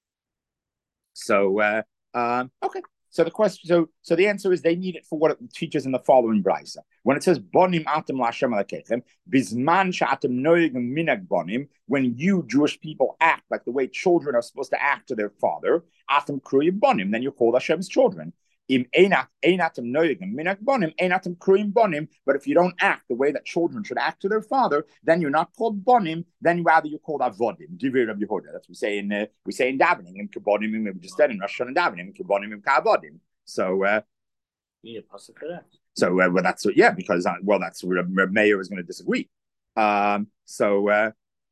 so uh, um, okay. So the question, so so the answer is they need it for what it teaches in the following brisa. When it says bonim atem laHashem alekechem, bisman she'atem noegim minag bonim, when you Jewish people act like the way children are supposed to act to their father, atem kruyim bonim, then you're called Hashem's children. Im einat einatem noegim minag bonim, einatem kruyim bonim. But if you don't act the way that children should act to their father, then you're not called bonim. Then rather you're called avodim. Divir of Yehuda. That's what we say in uh, we say in davening. Im kibonim im we just said in Rosh Hashanah davening. Im kibonim im kavodim. So, uh,
yeah, pasuk for that.
So, uh, well, that's yeah, because uh, well, that's where Meir is going to disagree. Um, so, uh,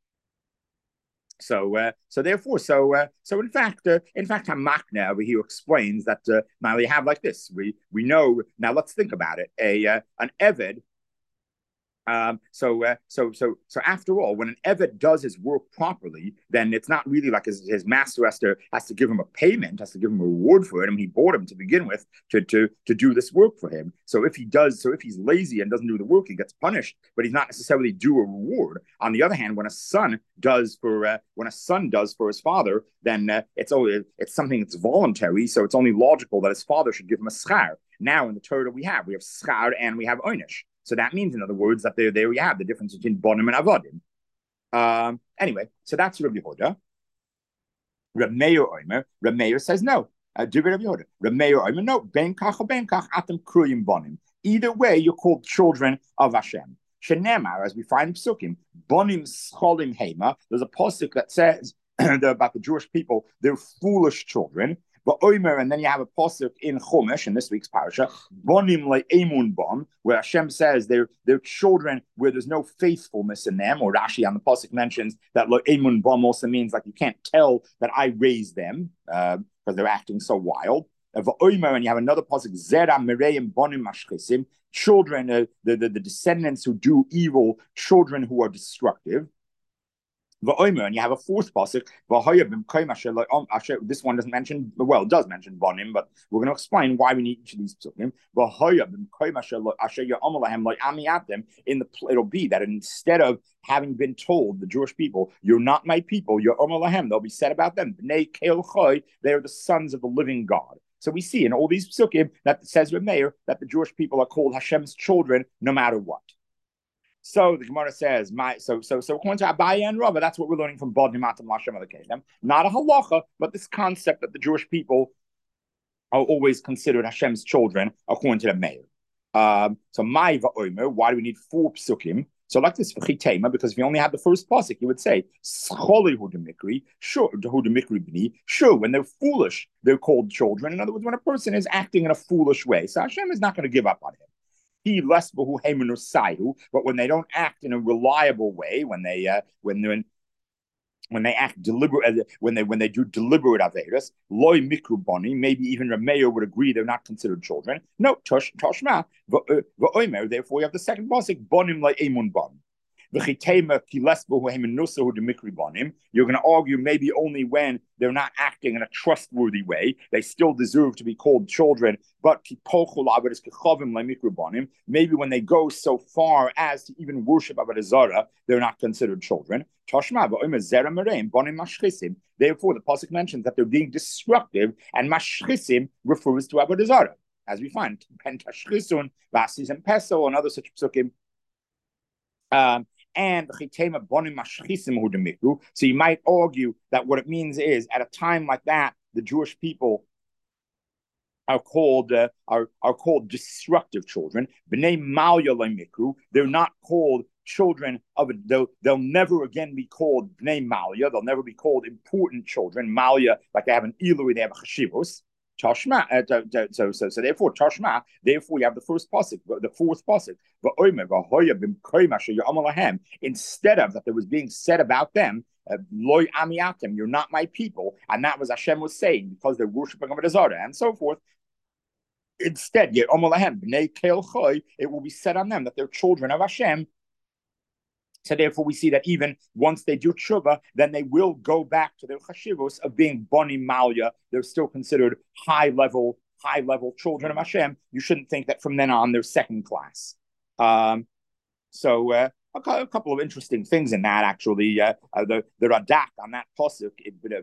so, uh, so therefore, so, uh, so in fact, uh, in fact, Hamakna over here explains that uh, now we have like this. We we know now. Let's think about it. A uh, an Eved. Um, so, uh, so, so, so after all, when an Eved does his work properly, then it's not really like his, his master has to has to give him a payment, has to give him a reward for it. I mean, he bought him to begin with to to to do this work for him. So if he does, so if he's lazy and doesn't do the work, he gets punished, but he's not necessarily due a reward. On the other hand, when a son does for uh, when a son does for his father, then uh, it's only it's something that's voluntary. So it's only logical that his father should give him a schar. Now in the Torah we have we have schar and we have oynish. So that means, in other words, that there, there we have the difference between bonim and avodim. Um, anyway, so that's Rabbi Yehuda. Reb Meir Omer. Reb Meir says no. Uh, do Rabbi Yehuda. Reb Meir Omer, no. Ben kach or ben kach atem kruyim bonim. Either way, you're called children of Hashem. Shenemar, as we find in Psukim, bonim scholim hema. There's a pasuk that says about the Jewish people, they're foolish children. But Omer, and then you have a pasuk in Chumash in this week's parasha, bonim le'emun bon, where Hashem says they're they're children where there's no faithfulness in them. Or Rashi on the pasuk mentions that le'emun bon also means like you can't tell that I raised them because uh, they're acting so wild. Omer, and you have another pasuk, zera mereim bonim mashchesim, children, uh, the, the the descendants who do evil, children who are destructive. And you have a fourth pasuk. This one doesn't mention, well, it does mention bonim, but we're going to explain why we need each of these psukim. In the it'll be that instead of having been told the Jewish people, "You're not my people," you're omalahem, they'll be said about them, they are the sons of the living God. So we see in all these psukim that says with Meir that the Jewish people are called Hashem's children no matter what. So the Gemara says, "My so so so according to Abaya and Rava, that's what we're learning from Bodim Atam Lashem Alekechem. Not a halacha, but this concept that the Jewish people are always considered Hashem's children according to the Meir. Um, so my va'omer, why do we need four psukim? So like this for Chitema, because if you only had the first pasuk, you would say Scholi Hudemikri, sure, Hudemikri b'ni, sure. When they're foolish, they're called children. In other words, when a person is acting in a foolish way, so Hashem is not going to give up on him. He less but when they don't act in a reliable way, when they uh, when they're in, when they act deliberate, when they when they do deliberate averas, loy mikru bani, maybe even Rameir would agree they're not considered children. No, tosh toshma v'omer. Therefore, you have the second pasuk, bonim like emun ban. You're going to argue maybe only when they're not acting in a trustworthy way. They still deserve to be called children, but maybe when they go so far as to even worship Avodah Zarah, they're not considered children. Therefore, the pasuk mentions that they're being destructive, and mashchisim refers to Avodah Zarah, as we find pentashchisun, vasis and peso, and other such psukim. Um, and so you might argue that what it means is, at a time like that, the Jewish people are called uh, are are called destructive children. B'nei malya mikru. They're not called children of a, they'll, they'll never again be called b'nei malya. They'll never be called important children. Malya, like they have an ilui, they have a chashivos. Tashma, uh, so, so, so therefore, Tashma, therefore you have the first pasuk, the fourth pasuk. Instead of that, there was being said about them, Loy amiatem, you're not my people, and that was Hashem was saying because they're worshiping Avodah Zarah and so forth. Instead, it will be said on them that they're children of Hashem. So therefore, we see that even once they do tshuva, then they will go back to their chashivos of being boni malya. They're still considered high level, high level children of Hashem. You shouldn't think that from then on they're second class. Um, so uh, a, a couple of interesting things in that actually. Uh, uh, the the Radak on that pasuk,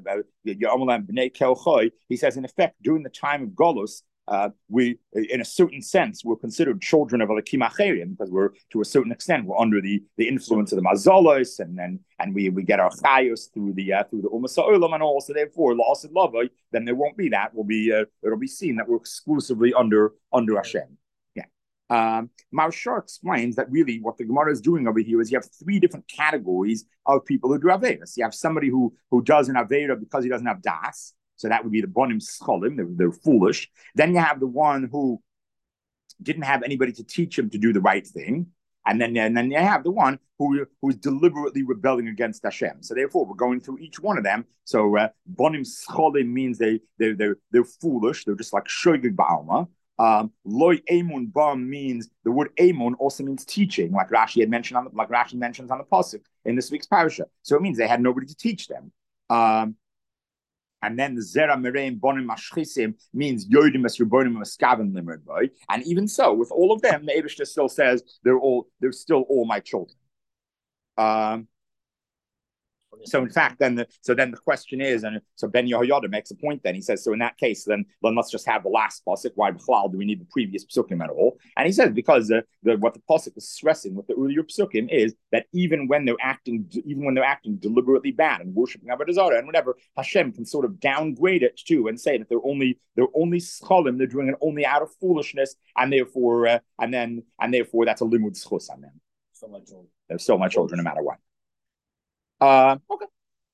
he says in effect during the time of Golus, Uh, we, in a certain sense, we're considered children of Elikim Acherim because we're, to a certain extent, we're under the, the influence of the Mazalos, and and and we, we get our chayos through the uh, through the Umas Ha'olam and all. So therefore, La'asid Lavai, then there won't be that. Will be uh, it'll be seen that we're exclusively under under Hashem. Yeah. Um, Marshar explains that really what the Gemara is doing over here is you have three different categories of people who do Averas. You have somebody who who does an Avera because he doesn't have das. So that would be the bonim scholim, they're, they're foolish. Then you have the one who didn't have anybody to teach him to do the right thing. And then, and then you have the one who who's deliberately rebelling against Hashem. So therefore, we're going through each one of them. So uh, bonim scholim means they, they, they're, they're foolish. They're just like shoygig ba'alma. Um, loy emun bam means, the word emun also means teaching, like Rashi had mentioned on the, like Rashi mentions on the pasuk in this week's parasha. So it means they had nobody to teach them. Um, And then the Zera Mereim Bonim Mashchisim means Yodim as Bonim Maskavim Limud Boy. And even so, with all of them, the Eibishter still says they're all they're still all my children. Um, so in fact, then the so then the question is, and so Ben Yehoyada makes a point. Then he says, so in that case, then then let's just have the last pasuk. Why b'chlal do we need the previous psukim at all? And he says because the, the what the pasuk is stressing with the earlier psukim is that even when they're acting, even when they're acting deliberately bad and worshiping Avodah Zarah and whatever, Hashem can sort of downgrade it too and say that they're only they're only scholim, they're doing it only out of foolishness, and therefore uh, and then and therefore that's a limud schus on them.
So much children.
They're still my children no matter what. Uh, okay.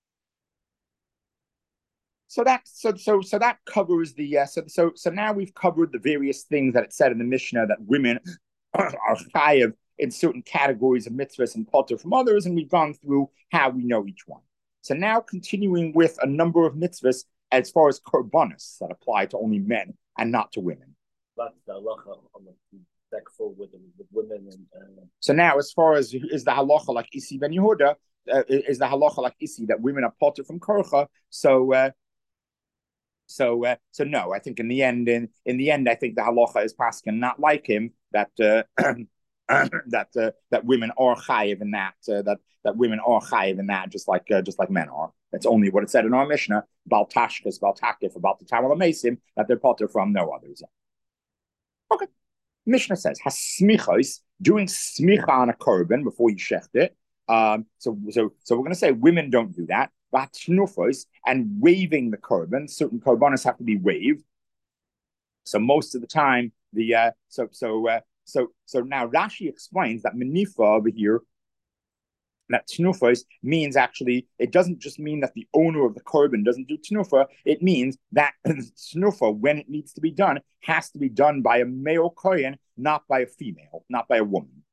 So that so so so that covers the uh, so so so now we've covered the various things that it said in the Mishnah that women are chayav in certain categories of mitzvahs and potter from others, and we've gone through how we know each one. So now continuing with a number of mitzvahs as far as korbanos that apply to only men and not to women.
That's the halacha on the for with, with women. And, uh...
So now, as far as is the halacha like Isi ben Yehuda, uh, is the halacha like Isi that women are potter from korcha? So. Uh, So, uh, so no. I think in the end, in, in the end, I think the halacha is paskin not like him that uh, that uh, that women are chayiv in that uh, that that women are chayiv in that just like uh, just like men are. That's only what it said in our Mishnah about tashkis, about takif, about the tamal amesim that they're potter from, no others. Okay, Mishnah says hasmichos, doing smicha on a korban before you shecht it. Um, so so so we're going to say women don't do that. And waving the korban, certain korbanos have to be waved. So most of the time, the uh, so so uh, so so now Rashi explains that manifa over here, that tnufos means actually it doesn't just mean that the owner of the korban doesn't do tnufa. It means that tnufa, when it needs to be done, has to be done by a male kohen, not by a female, not by a woman.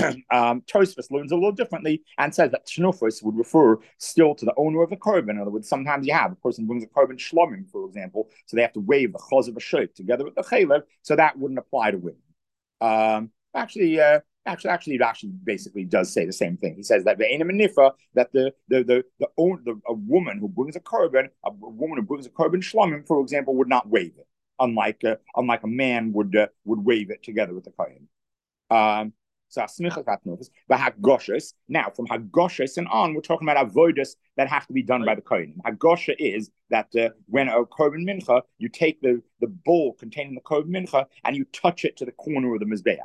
um, Tosfos learns a little differently and says that Shnufos would refer still to the owner of the korban. In other words, sometimes you have a person brings a korban shlomim, for example, so they have to wave the chaz of a sheikh together with the chaylev, so that wouldn't apply to women. Um, actually, uh, actually, actually, it actually basically does say the same thing. He says that the nifa that the the the the, the a woman who brings a korban, a woman who brings a korban shlomim, for example, would not wave it, unlike uh, unlike a man would uh, would wave it together with the kohen. Um, so smicha katnufis, but hagoshes. Now, from hagoshes and on, we're talking about avodas that have to be done by the kohen. Hagosha is that uh, when a korban mincha, you take the the bowl containing the korban mincha and you touch it to the corner of the mizbeach.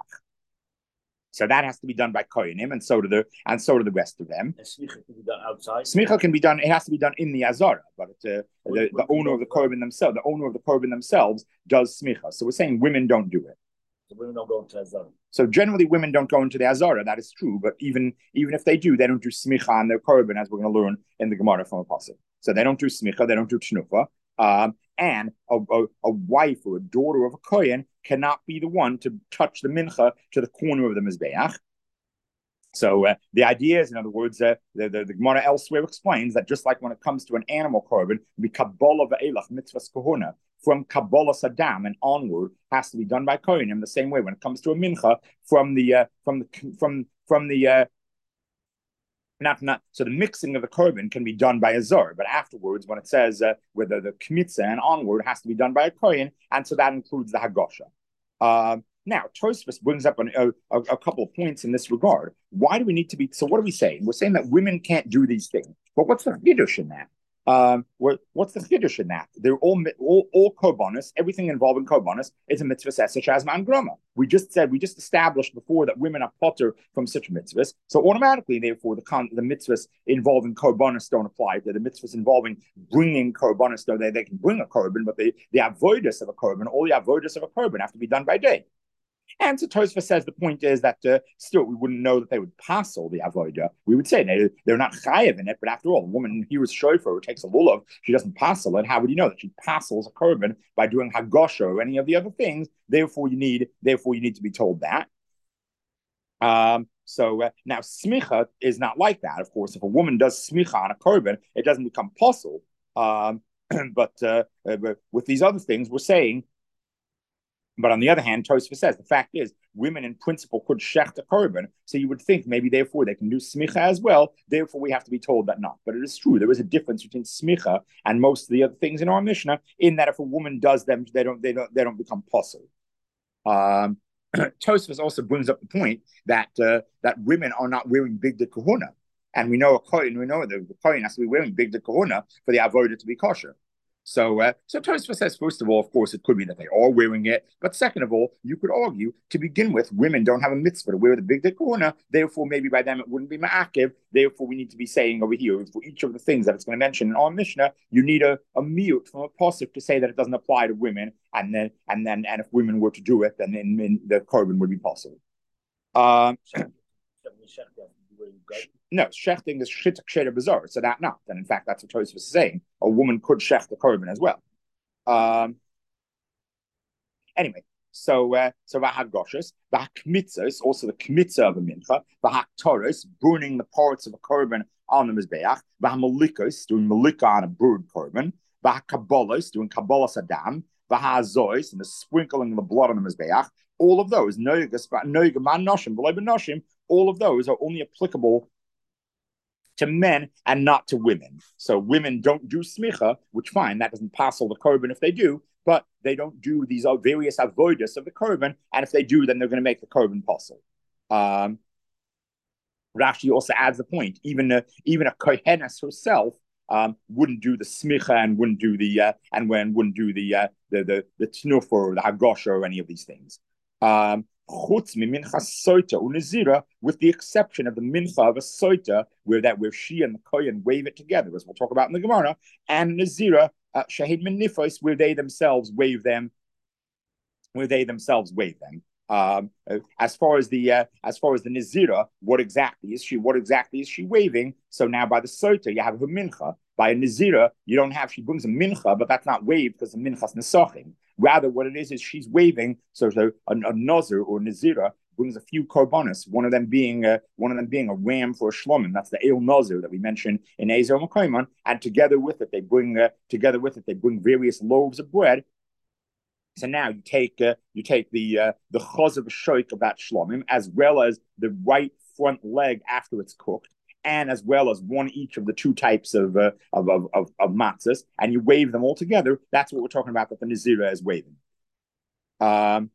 So that has to be done by kohenim, and so do the and so do the rest of them.
And smicha can be done outside.
Smicha can be done; it has to be done in the azara, but it, uh, the, the owner of the korban themselves, the owner of the korban themselves, does smicha. So we're saying women don't do it.
So women don't go into azara.
So generally, women don't go into the azara. That is true, but even even if they do, they don't do smicha on their korban, as we're going to learn in the Gemara from a pasuk. So they don't do smicha, they don't do tshnufa. Um, and a, a, a wife or a daughter of a kohen cannot be the one to touch the mincha to the corner of the mizbeach. So uh, the idea is, in other words, uh, the, the, the Gemara elsewhere explains that just like when it comes to an animal korban, the kabbalah ve'elach mitzvahs kohuna, from kabbalah sadam and onward has to be done by kohenim. The same way when it comes to a mincha, from the uh, from the from from the uh, Not, not so the mixing of the korban can be done by a zor, but afterwards, when it says uh, whether the kmitza and onward has to be done by a kohen, and so that includes the hagosha. Uh, now, Tosfos brings up an, a, a, a couple of points in this regard. Why do we need to be? So, what are we saying? We're saying that women can't do these things, but what's the chiddush in that? Um, what, what's the chiddush in that? They're all all, all korbanos. Everything involving korbanos is a mitzvah such as man groma. We just said we just established before that women are potter from such mitzvahs. So automatically, therefore, the con, the mitzvahs involving korbanos don't apply. The, the mitzvahs involving bringing korbanos, though they, they can bring a korban, but the the avodas of a korban, all the avodas of a korban have to be done by day. And so Tosfos says the point is that uh, still we wouldn't know that they would pass all the avodah. We would say they, they're not chayav in it, but after all, a woman here is shofar who takes a lulav, she doesn't passel it. How would you know that she passels a korban by doing hagosha or any of the other things? Therefore, you need therefore you need to be told that. Um, so uh, now smicha is not like that. Of course, if a woman does smicha on a korban, it doesn't become possible. Um, but, uh, uh, but with these other things, we're saying. But on the other hand, Tosfos says the fact is women in principle could shecht a korban, so you would think maybe therefore they can do smicha as well. Therefore, we have to be told that not. But it is true there is a difference between smicha and most of the other things in our Mishnah. In that if a woman does them, they don't they don't they don't become possible. Um, Tosfos also brings up the point that uh, that women are not wearing bigdei kahuna, and we know a kohen we know that the kohen has to be wearing bigdei kahuna for the avodah to be kosher. So, uh, so Tosfos says, first of all, of course, it could be that they are wearing it. But second of all, you could argue, to begin with, women don't have a mitzvah to wear the bigdei kahuna. Therefore, maybe by them it wouldn't be ma'akev. Therefore, we need to be saying over here, for each of the things that it's going to mention in our Mishnah, you need a, a miyut from a pasuk to say that it doesn't apply to women. And then, and then, and if women were to do it, then in, in the korban would be possible. Um, No, shechting is shit ksheder bizarre, so that not. And in fact, that's what Tosfos is saying. A woman could shecht the korban as well. Um, anyway, so uh, so v'hagoshes, v'hakmitzos, also the kmitza of a mincha, v'haktoros, burning the parts of a korban on the mizbeach, v'hamalikos, doing malika on a bird korban, v'hakabolos, doing kabbalas adam, v'hazois, and the sprinkling of the blood on the mizbeach. All of those, noigas, noiga man noshim, v'loy b'noshim, all of those are only applicable to men and not to women. So women don't do smicha, which fine, that doesn't passel the korban if they do, but they don't do these various avodas of the korban, and if they do, then they're going to make the korban passel. Um, Rashi also adds the point, even a, even a kohenes herself um, wouldn't do the smicha and wouldn't do the uh, and when wouldn't do the uh, the the the tnufa or the hagosha or any of these things. Um, Chutz mincha soita unazira, with the exception of the mincha of a soita, where that where she and the kohen wave it together, as we'll talk about in the Gemara, and nazira uh, shahid minifos, where they themselves wave them, where they themselves wave them. Um, as far as the uh, as far as the nazira, what exactly is she? What exactly is she waving? So now by the soita, you have her mincha. By a nazira, you don't have. She brings a mincha, but that's not waved because the mincha's nesachim. Rather, what it is is she's waving. So, so a, a nazir or nazira brings a few korbanos, one of them being a, one of them being a ram for a shlomim. That's the El Nazir that we mentioned in Ezer Makoimon, and together with it, they bring uh, together with it they bring various loaves of bread. So now you take uh, you take the uh, the chaz of a shoik of that shlomim, as well as the right front leg after it's cooked, and as well as one each of the two types of uh, of, of of of matzahs, and you wave them all together. That's what we're talking about. That the Nazira is waving. Um.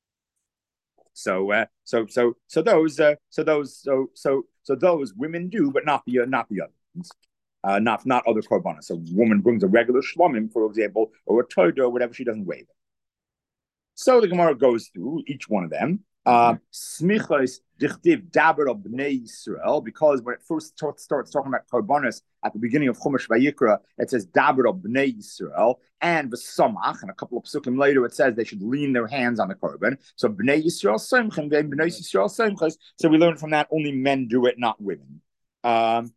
So uh, so so so those uh, so those so so so those women do, but not the uh, not the others. Uh, not not other korbanos. So a woman brings a regular shlomim, for example, or a toida or whatever, she doesn't wave it. So the Gemara goes through each one of them. Smichos dichtiv daber of bnei Yisrael, because when it first starts, starts talking about korbanos at the beginning of Chumash Vayikra, it says daber of bnei Yisrael, and v'samach, and a couple of psukim later it says they should lean their hands on the korban. So bnei Yisrael semchem, then bnei Yisrael semchos. So we learn from that only men do it, not women. Um,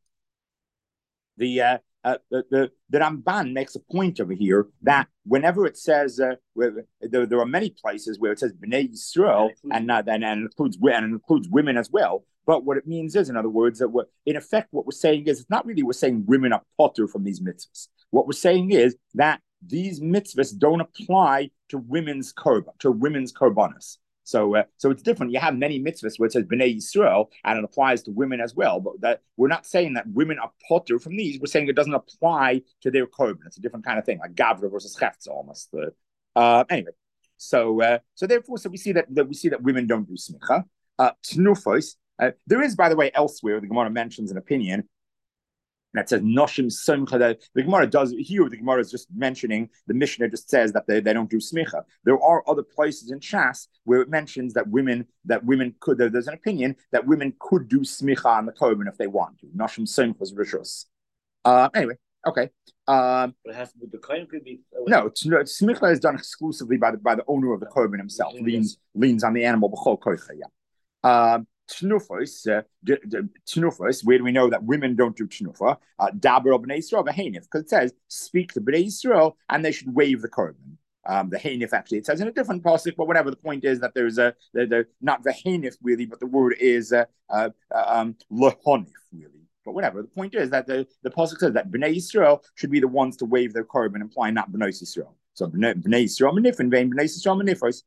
the uh, Uh, the, the, the Ramban makes a point over here that whenever it says, uh, where, there, there are many places where it says Bnei Yisrael, and, uh, and, and, includes, and it includes women as well. But what it means is, in other words, that we're, in effect, what we're saying is, it's not really we're saying women are potter from these mitzvahs. What we're saying is that these mitzvahs don't apply to women's korban, to women's korbanos. So, uh, so it's different. You have many mitzvahs where it says Bnei Yisrael, and it applies to women as well. But that we're not saying that women are potter from these. We're saying it doesn't apply to their korban. It's a different kind of thing, like Gavra versus Chefza almost. Uh, uh, anyway, so uh, so therefore, so we see that, that we see that women don't do smicha. Uh, Tnufos. Uh, there is, by the way, elsewhere the Gemara mentions an opinion that says Noshim Simcha. The Gemara does here. The Gemara is just mentioning, the Mishnah just says that they, they don't do smicha. There are other places in Shas where it mentions that women that women could. There's an opinion that women could do smicha on the korban if they want to. Noshim Simcha's rishus. Uh, anyway, okay. Um,
but it has to be the kohen could be. Uh,
no, smicha is done exclusively by the by the owner of the korban himself. Leans leans on the animal b'chol koicha. Yeah. Um, Tnufos, uh, tnufos, where do we know that women don't do tnufa? Daber b'nei Yisrael v'heinif, because it says speak to b'nei Yisrael and they should wave the korban. Um, the heinif actually it says in a different pasuk, but whatever. The point is that there's a the, the not the heinif really, but the word is uh, uh, um, lehonif really. But whatever. The point is that the the pasuk says that b'nei Yisrael should be the ones to wave their korban, implying not b'nei Yisrael. So b'nei Yisrael manifin vein b'nei Yisrael manifos.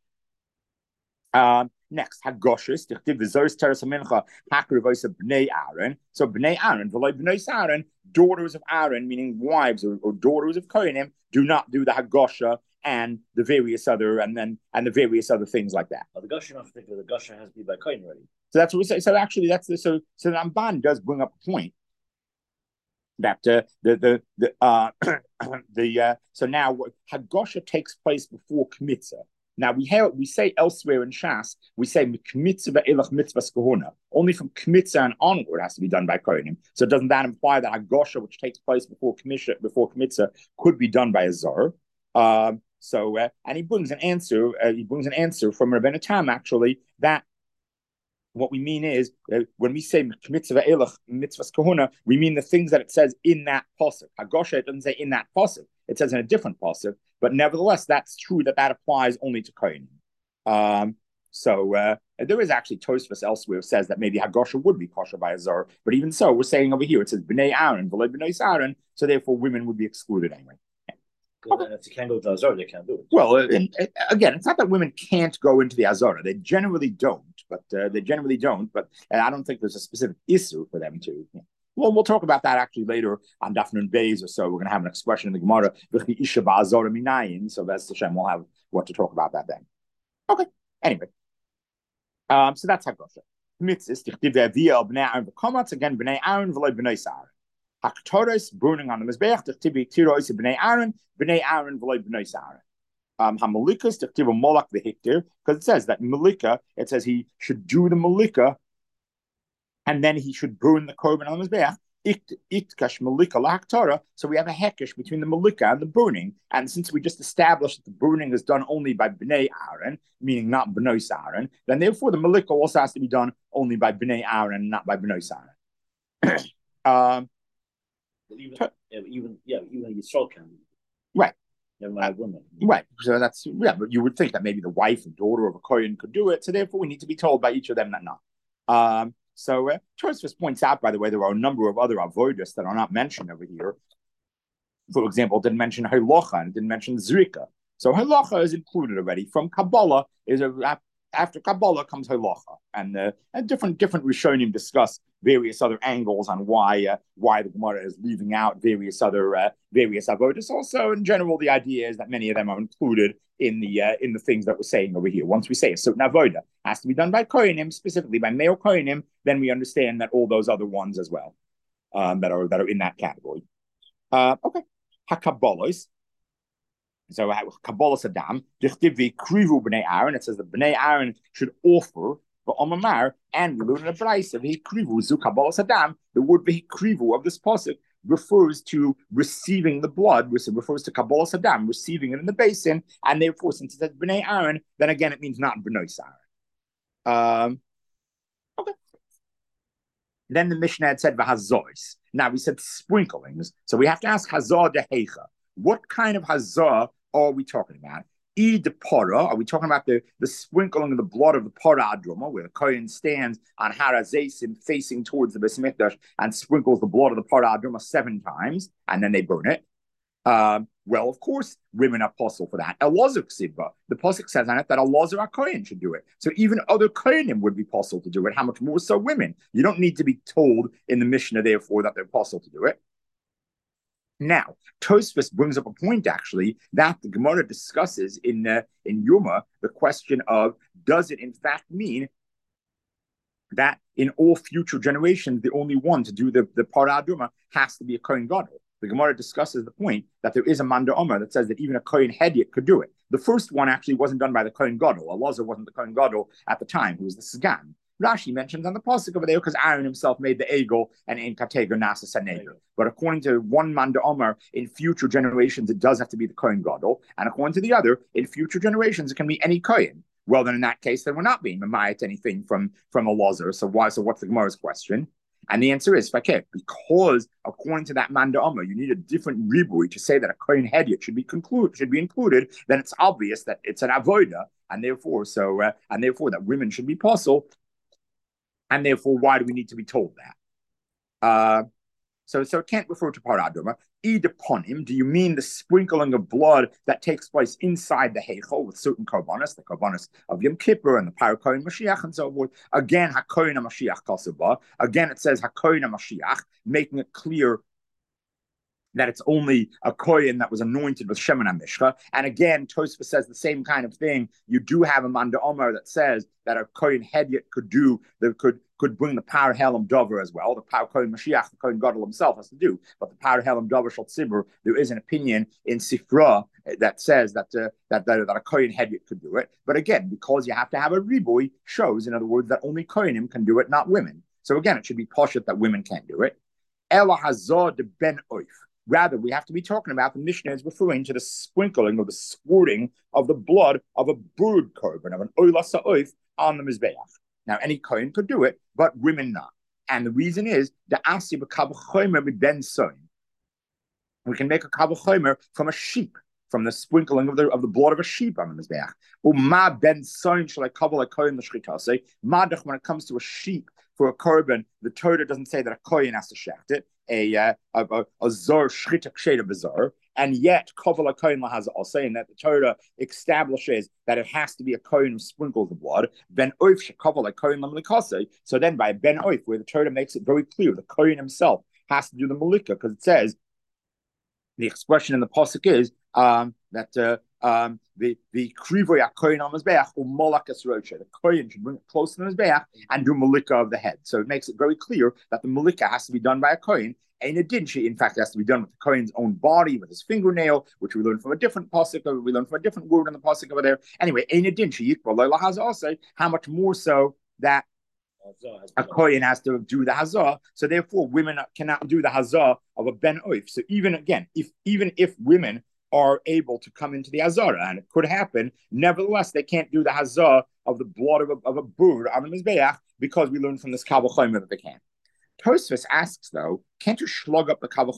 Um, next, Hagoshes, Tichtiv V'Zos Teres HaMincha, Hakrivos Bnei Aaron. So Bnei Aaron, V'loi Bnei Aaron, daughters of Aaron, meaning wives or, or daughters of Kohanim, do not do the Hagosha and the various other and then and the various other things like that.
Well, the Gosha, not particularly, the Gosha has to be by Kohen already.
So that's what we say. So actually, that's the so so the Ramban does bring up a point that uh, the the the uh the uh so now Hagosha takes place before Kmitza. Now we have we say elsewhere in Shas, we say mitzvah ilach mitzvah skahuna. Only from kmitza and onward has to be done by kohenim. So doesn't that imply that Hagosha, which takes place before kmitza, before kmitza, could be done by a zar? Um, so uh, and he brings an answer. Uh, he brings an answer from Rabbeinu Tam actually that what we mean is uh, when we say mitzvah ilach mitzvah skahuna, we mean the things that it says in that pasuk. Hagosha, it doesn't say in that pasuk. It says in a different pasuk. But nevertheless, that's true that that applies only to Kohen. Um, so uh, there is actually Tosfos elsewhere says that maybe Hagosha would be kosher by a zar. But even so, we're saying over here it says Bnei Aaron, V'lei Bnei Aaron, so therefore women would be excluded anyway.
Okay. If they can't go to the Azor, they can't do it.
Well, and, and again, it's not that women can't go into the Azora. They generally don't, but uh, they generally don't. But uh, I don't think there's a specific issue for them to. You know. Well, we'll talk about that actually later on Daf Nun Beis or so. We're going to have an expression in the Gemara, Isha ba'Azora minayin. So that's Hashem. We'll have what to talk about that then. Okay. Anyway, um, so that's Hagosha. Mitzvahs tichtiv ve'aviyah b'nei Aaron v'komatz again b'nei Aaron v'loi b'nei Sa'ar. Haktoros burning on the mizbeach tichtiv tiros b'nei Aaron b'nei Aaron v'loi b'nei Sa'ar. Um, Hamalikas tichtiv molak v'hiktir, because it says that malika. It says he should do the malika. And then he should burn the korban on the mizbeach. Itkash malika lahaktara. So we have a hekesh between the malika and the burning. And since we just established that the burning is done only by bnei Aaron, meaning not bnei Aaron, then therefore the malika also has to be done only by bnei Aaron, not by bnei Aaron. um,
even, yeah, even yeah, even Yisrael can.
Right.
Never mind women.
Right. So that's, yeah, but you would think that maybe the wife and daughter of a Kohen could do it. So therefore, we need to be told by each of them that not. Um, so uh, Tosfos points out, by the way, there are a number of other avodas that are not mentioned over here. For example, didn't mention halacha and didn't mention zrika. So halacha is included already. From Kabbalah is a after Kabbalah comes halacha, and, uh, and different different Rishonim discuss various other angles on why uh, why the Gemara is leaving out various other uh, various avodas. Also, in general, the idea is that many of them are included in the uh, in the things that we're saying over here. Once we say a certain avoda has to be done by kohenim, specifically by male kohenim, then we understand that all those other ones as well um, that are that are in that category. Uh, okay, hakabbalos. So Kabbalah Saddam, Dichtiv Krivu B'nai Aaron. It says that B'nai Aaron should offer for Omamar, and we learn in the Brayse of Krivu Zu Kabbalah Saddam. The word Krivu of this pasuk refers to receiving the blood, which refers to Kabbalah Saddam, receiving it in the basin, and therefore, since it says B'nai Aaron, then again it means not B'nai Aaron. Um, okay. Then the Mishnah had said V'hazois. Now we said sprinklings, so we have to ask Hazar Dehecha. What kind of hazah are we talking about? E de para, are we talking about the, the sprinkling of the blood of the para adroma, where the Kohen stands on Harazesim facing towards the Beis Mikdash and sprinkles the blood of the para adroma seven times, and then they burn it? Um, well, of course, women are possible for that. Elazar ksibba, the pasuk says on it that Elazar Kohen should do it. So even other Kohenim would be possible to do it. How much more so women? You don't need to be told in the Mishnah, therefore, that they're possible to do it. Now, Tosfos brings up a point, actually, that the Gemara discusses in uh, in Yuma, the question of, does it in fact mean that in all future generations, the only one to do the, the Parah Aduma has to be a Kohen Gadol? The Gemara discusses the point that there is a Manda Omer that says that even a Kohen Hedyot could do it. The first one actually wasn't done by the Kohen Gadol. Elazar wasn't the Kohen Gadol at the time, who was the Sagan. Rashi mentions on the pasuk over there because Aaron himself made the egel and in kateger nasa saneger. But according to one Manda Omer, in future generations it does have to be the Kohen Gadol, and according to the other, in future generations it can be any Kohen. Well, then in that case, then we're not being mamayat anything from from Elazar. So why? So what's the Gemara's question? And the answer is fakir, because according to that Manda Omer, you need a different ribui to say that a Kohen Hedyot should be conclude should be included. Then it's obvious that it's an avoda, and therefore, so uh, and therefore that women should be possible. And therefore, why do we need to be told that? Uh, so, so it can't refer to paraduma. Ed upon him, do you mean the sprinkling of blood that takes place inside the heichal with certain karbanos, the karbanos of Yom Kippur and the Parakoin Mashiach and so forth? Again, Hakoin Mashiach Kasaba. Again, it says Hakoin Mashiach, making it clear that it's only a kohen that was anointed with Shemen HaMishcha. And again, Tosfos says the same kind of thing. You do have a Manda Omer that says that a kohen Hedyot could do, that could could bring the Par Helam Dover as well. The Par Kohen Mashiach, the Kohen Gadol himself has to do. But the Par Helam Dover Shal Tzibur, there is an opinion in Sifra that says that, uh, that, that, that a kohen Hedyot could do it. But again, because you have to have a riboy, shows, in other words, that only kohenim can do it, not women. So again, it should be poshet that women can't do it. Ela Hazah de Ben Oif. Rather, we have to be talking about, the Mishnah is referring to the sprinkling or the squirting of the blood of a bird korban, of an oila sa'oif, on the Mizbeach. Now, any kohen could do it, but women not. And the reason is, the asi b'kavachomer with ben soin. We can make a kavachomer from a sheep, from the sprinkling of the of the blood of a sheep on the Mizbeach. Uma ben soin shall I cover like kohen l'shchitase. Madach, when it comes to a sheep for a korban, the Torah doesn't say that a kohen has to shecht it. A uh, a a zor shchita ksheda b'zor, and yet kovala kohen lahaz al saying that the Torah establishes that it has to be a kohen who sprinkles the blood. Ben oif shekovala kohen lamlikase. So then by ben oif, where the Torah makes it very clear, the kohen himself has to do the malika, because it says the expression in the pasuk is um, that uh, um, the the krivoy kohen on mizbeach or malakas rocha. The kohen should bring it close to the mizbeach and do malika of the head. So it makes it very clear that the malika has to be done by a kohen. And it didn't. In fact, it has to be done with the kohen's own body, with his fingernail, which we learned from a different pasuk. We learned from a different word in the pasuk over there. Anyway, ein adin sheyikra has also. How much more so that a kohen has to do the hazah. So therefore, women cannot do the hazah of a ben oif. So even again, if even if women are able to come into the hazara, and it could happen, nevertheless, they can't do the hazah of the blood of a, of a bird on the mizbeach, because we learned from this kavachomer that they can. Tosfos asks, though, can't you slug up the kavachomer?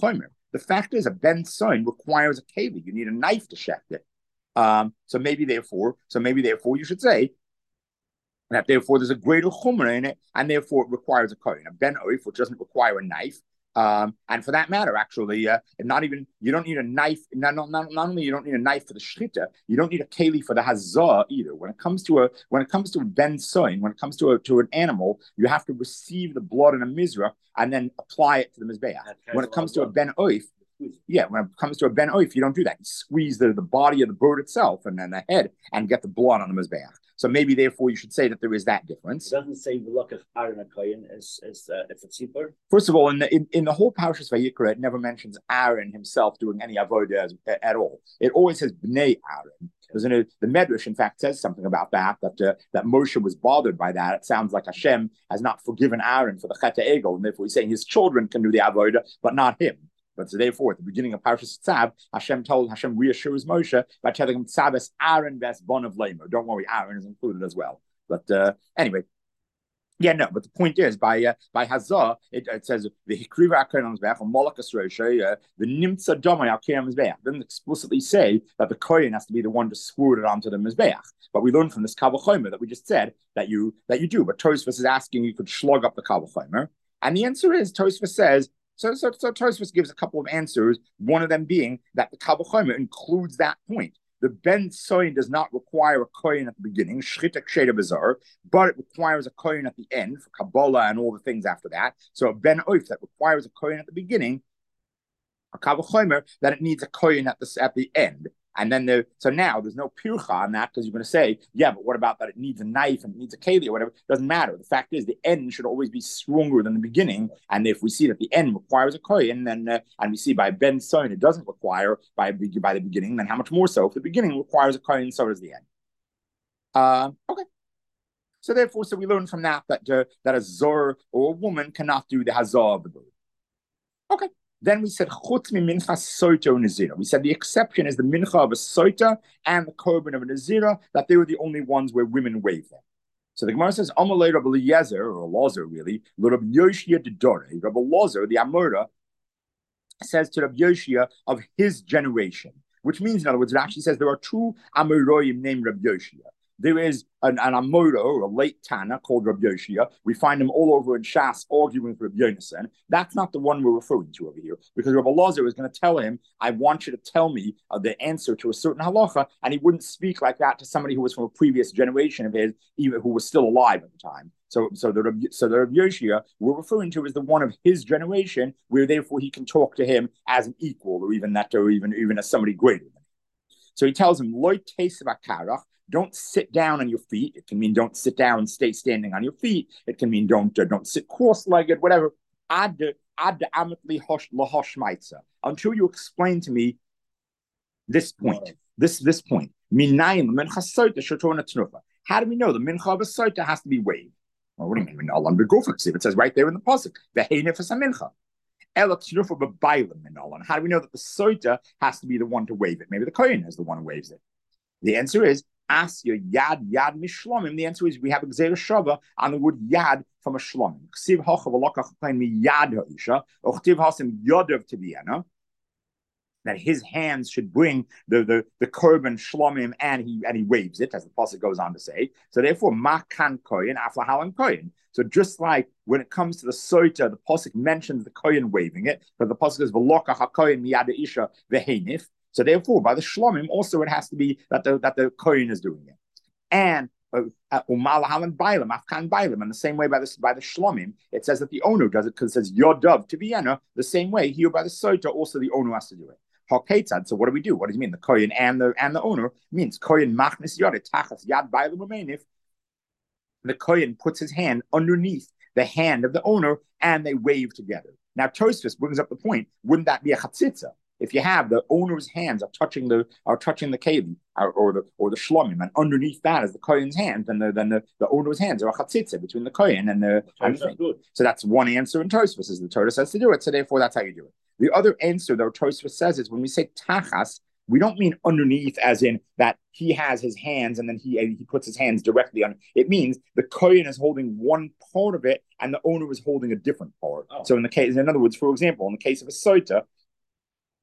The fact is, a ben son requires a keli. You need a knife to shecht it. Um, so maybe therefore, so maybe therefore, you should say that therefore there's a greater chumrah in it, and therefore it requires a kohen. A ben oif, which doesn't require a knife, um, and for that matter, actually, uh, not even you don't need a knife. Not, not, not, not only you don't need a knife for the shchita, you don't need a keli for the hazah either. When it comes to a when it comes to a ben soin, when it comes to a to an animal, you have to receive the blood in a mizrach and then apply it to the mizbeach. When it comes to a ben oif, yeah, when it comes to a ben oif, you don't do that. You squeeze the, the body of the bird itself and then the head and get the blood on the mizbeach. So maybe, therefore, you should say that there is that difference.
It doesn't say the look of Aaron Akoyan as as uh, if it's cheaper.
First of all, in the in, in the whole Parshas Vayikra, it never mentions Aaron himself doing any avodah at all. It always says Bnei Aaron. There's a, the Medrash, in fact, says something about that, that uh, that Moshe was bothered by that. It sounds like Hashem has not forgiven Aaron for the Chet Egel, and therefore he's saying his children can do the avodah, but not him. But so therefore, at the beginning of Parshas Tzav, Hashem told Hashem reassures Moshe by telling him Tzabes Aaron ves bon of Lemo. Don't worry, Aaron is included as well. But uh, anyway, yeah, no. But the point is, by uh, by Hazah, it, it says the Hikriva Akoyin on Mizbeach or Molokas Roshe, the Nimtza Domay Akoyin Mizbeach. Doesn't explicitly say that the Kohen has to be the one to squirt it onto the Mizbeach. But we learned from this Kavah Chomer that we just said that you that you do. But Tosfos is asking you could slug up the Kavah Chomer, and the answer is Tosfos says. So, so, so Tosfos gives a couple of answers. One of them being that the Kavah Chomer includes that point. The ben soin does not require a kohen at the beginning, shchita ksheda bizarre, but it requires a kohen at the end for Kabbalah and all the things after that. So a ben oif that requires a kohen at the beginning, a Kavah Chomer that it needs a kohen at the at the end. And then there, so now there's no pircha on that because you're going to say, yeah, but what about that? It needs a knife and it needs a keli or whatever. It doesn't matter. The fact is, the end should always be stronger than the beginning. And if we see that the end requires a kohen, then uh, and we see by ben son it doesn't require by by the beginning, then how much more so? If the beginning requires a kohen, so does the end. Uh, okay. So therefore, so we learn from that that uh, that a zor or a woman cannot do the hazah of the bird. Okay. Then we said chutz mi mincha soita or nazira. We said the exception is the mincha of a soita and the korban of a nazira, that they were the only ones where women wave them. So the Gemara says Amalei Rabbi Eliezer or Elazar really, Rabbi Yoshia de Dore, Rabbi Elazar the Amora says to Rabbi Yoshia of his generation, which means in other words it actually says there are two Amoroim named Rabbi Yoshia. There is an, an Amora, or a late Tana, called Rabbi Yoshia. We find him all over in Shas arguing with Rabbi Yonasan. That's not the one we're referring to over here, because Rabbi Elazar is going to tell him, I want you to tell me uh, the answer to a certain halacha, and he wouldn't speak like that to somebody who was from a previous generation of his, even who was still alive at the time. So, so the so the Rabbi Yoshia we're referring to is the one of his generation, where therefore he can talk to him as an equal, or even that, or even even as somebody greater than him. So he tells him, Loi teisavakarach. Don't sit down on your feet. It can mean don't sit down and stay standing on your feet. It can mean don't uh, don't sit cross-legged, whatever. Ad ad amitli hosh lahosh maitza. Until you explain to me this point, this this point. Minayim mincha soita shotona tnufa. How do we know the mincha of a soita has to be waved? Well, what do you mean? All on begufik. See, it says right there in the pasuk. Ve'heinefas mincha. How do we know that the soita has to be the one to wave it? Maybe the kohen is the one who waves it. The answer is Asya yad yad mishlomim. The answer is we have Gzeira Shava on the word yad from a shlomim. Ksiv hacha v'lokach mi yad ha'isha, ochtiv hasim yodav tibiana. That his hands should bring the the the korban shlomim, and he and he waves it, as the pasuk goes on to say. So therefore, makan koyin aflahalan koyin. So just like when it comes to the soita, the pasuk mentions the koyin waving it, but the pasuk is v'lokach hakoyin miyad isha vehenif. So therefore, by the shlomim, also it has to be that the that the kohen is doing it, and umalahalan bailam afkan bailam. In the same way, by the by the shlomim, it says that the owner does it because it says yodav to vienna. The same way here by the soita, also the owner has to do it. Haketzad. So what do we do? What does it mean? The kohen and the and the owner means kohen machnis yod tachas yad bailam umenif. The kohen puts his hand underneath the hand of the owner, and they wave together. Now Tosfos brings up the point: wouldn't that be a chatzitza? If you have the owner's hands are touching the are touching the keli or, or the or the shlomim, and underneath that is the kohen's hands, then the then the, the owner's hands are a chatzitza between the kohen and the. And the thing. So that's one answer in Tosfos, is the Torah says to do it. So therefore, that's how you do it. The other answer that Tosfos says is when we say tachas, we don't mean underneath as in that he has his hands and then he he puts his hands directly on it. It means the kohen is holding one part of it and the owner is holding a different part. Oh. So in the case, in other words, for example, in the case of a soita,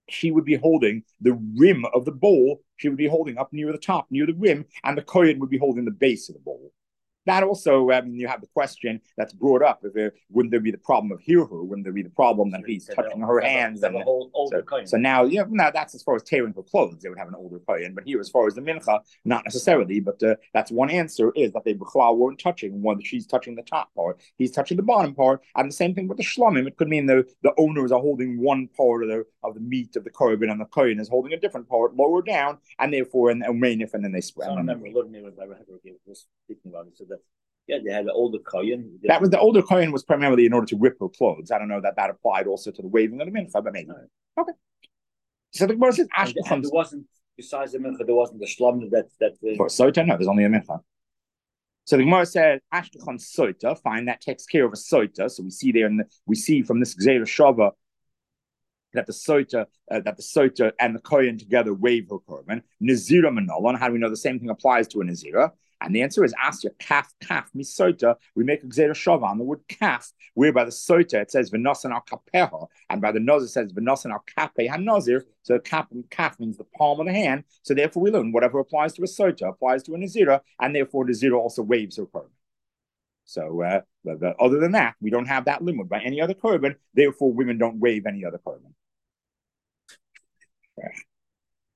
she would be holding the rim of the bowl. She would be holding up near the top, near the rim, and the kohen would be holding the base of the bowl. That also, I mean, you have the question that's brought up: if there, wouldn't there be the problem of hirhu? Wouldn't there be the problem that he's touching her hands? And so, so now, yeah, now that's as far as tearing her clothes. They would have an older kohen, but here, as far as the mincha, not necessarily. But uh, that's one answer: is that they weren't touching one. She's touching the top part, he's touching the bottom part, and the same thing with the shlomim. It could mean the the owners are holding one part of the of the meat of the korban, and the kohen is holding a different part lower down, and therefore, and omenif, and then they spread.
So I remember looking at what I was speaking about. He said that. Yeah, they had the older kohen.
That was the older kohen was primarily in order to rip her clothes. I don't know that that applied also to the waving of the mincha, but maybe. Right. Okay. So the Gemara says,
"Ashkelon." There wasn't besides the mincha. There wasn't the shlom that that. Uh,
For soita, no, there's only a mincha. So the Gemara said, "Ashkelon soita." Fine, that takes care of a soita. So we see there, and the, we see from this gzeira shava that the soita, uh, that the soita and the kohen together wave her korban. Nazira manolan. How do we know the same thing applies to a nazira? And the answer is asya kaf kaf misota. We make a gzeira shava on the word kaf, where by the sota it says v'nosan al kapeha, and by the nose it says v'nosan al kape hanazir. So kaf kaf means the palm of the hand. So therefore we learn whatever applies to a sota applies to a nazira, and therefore the nazira also waves her korban. So uh, the, the, other than that, we don't have that limud by any other korban. Therefore, women don't wave any other korban.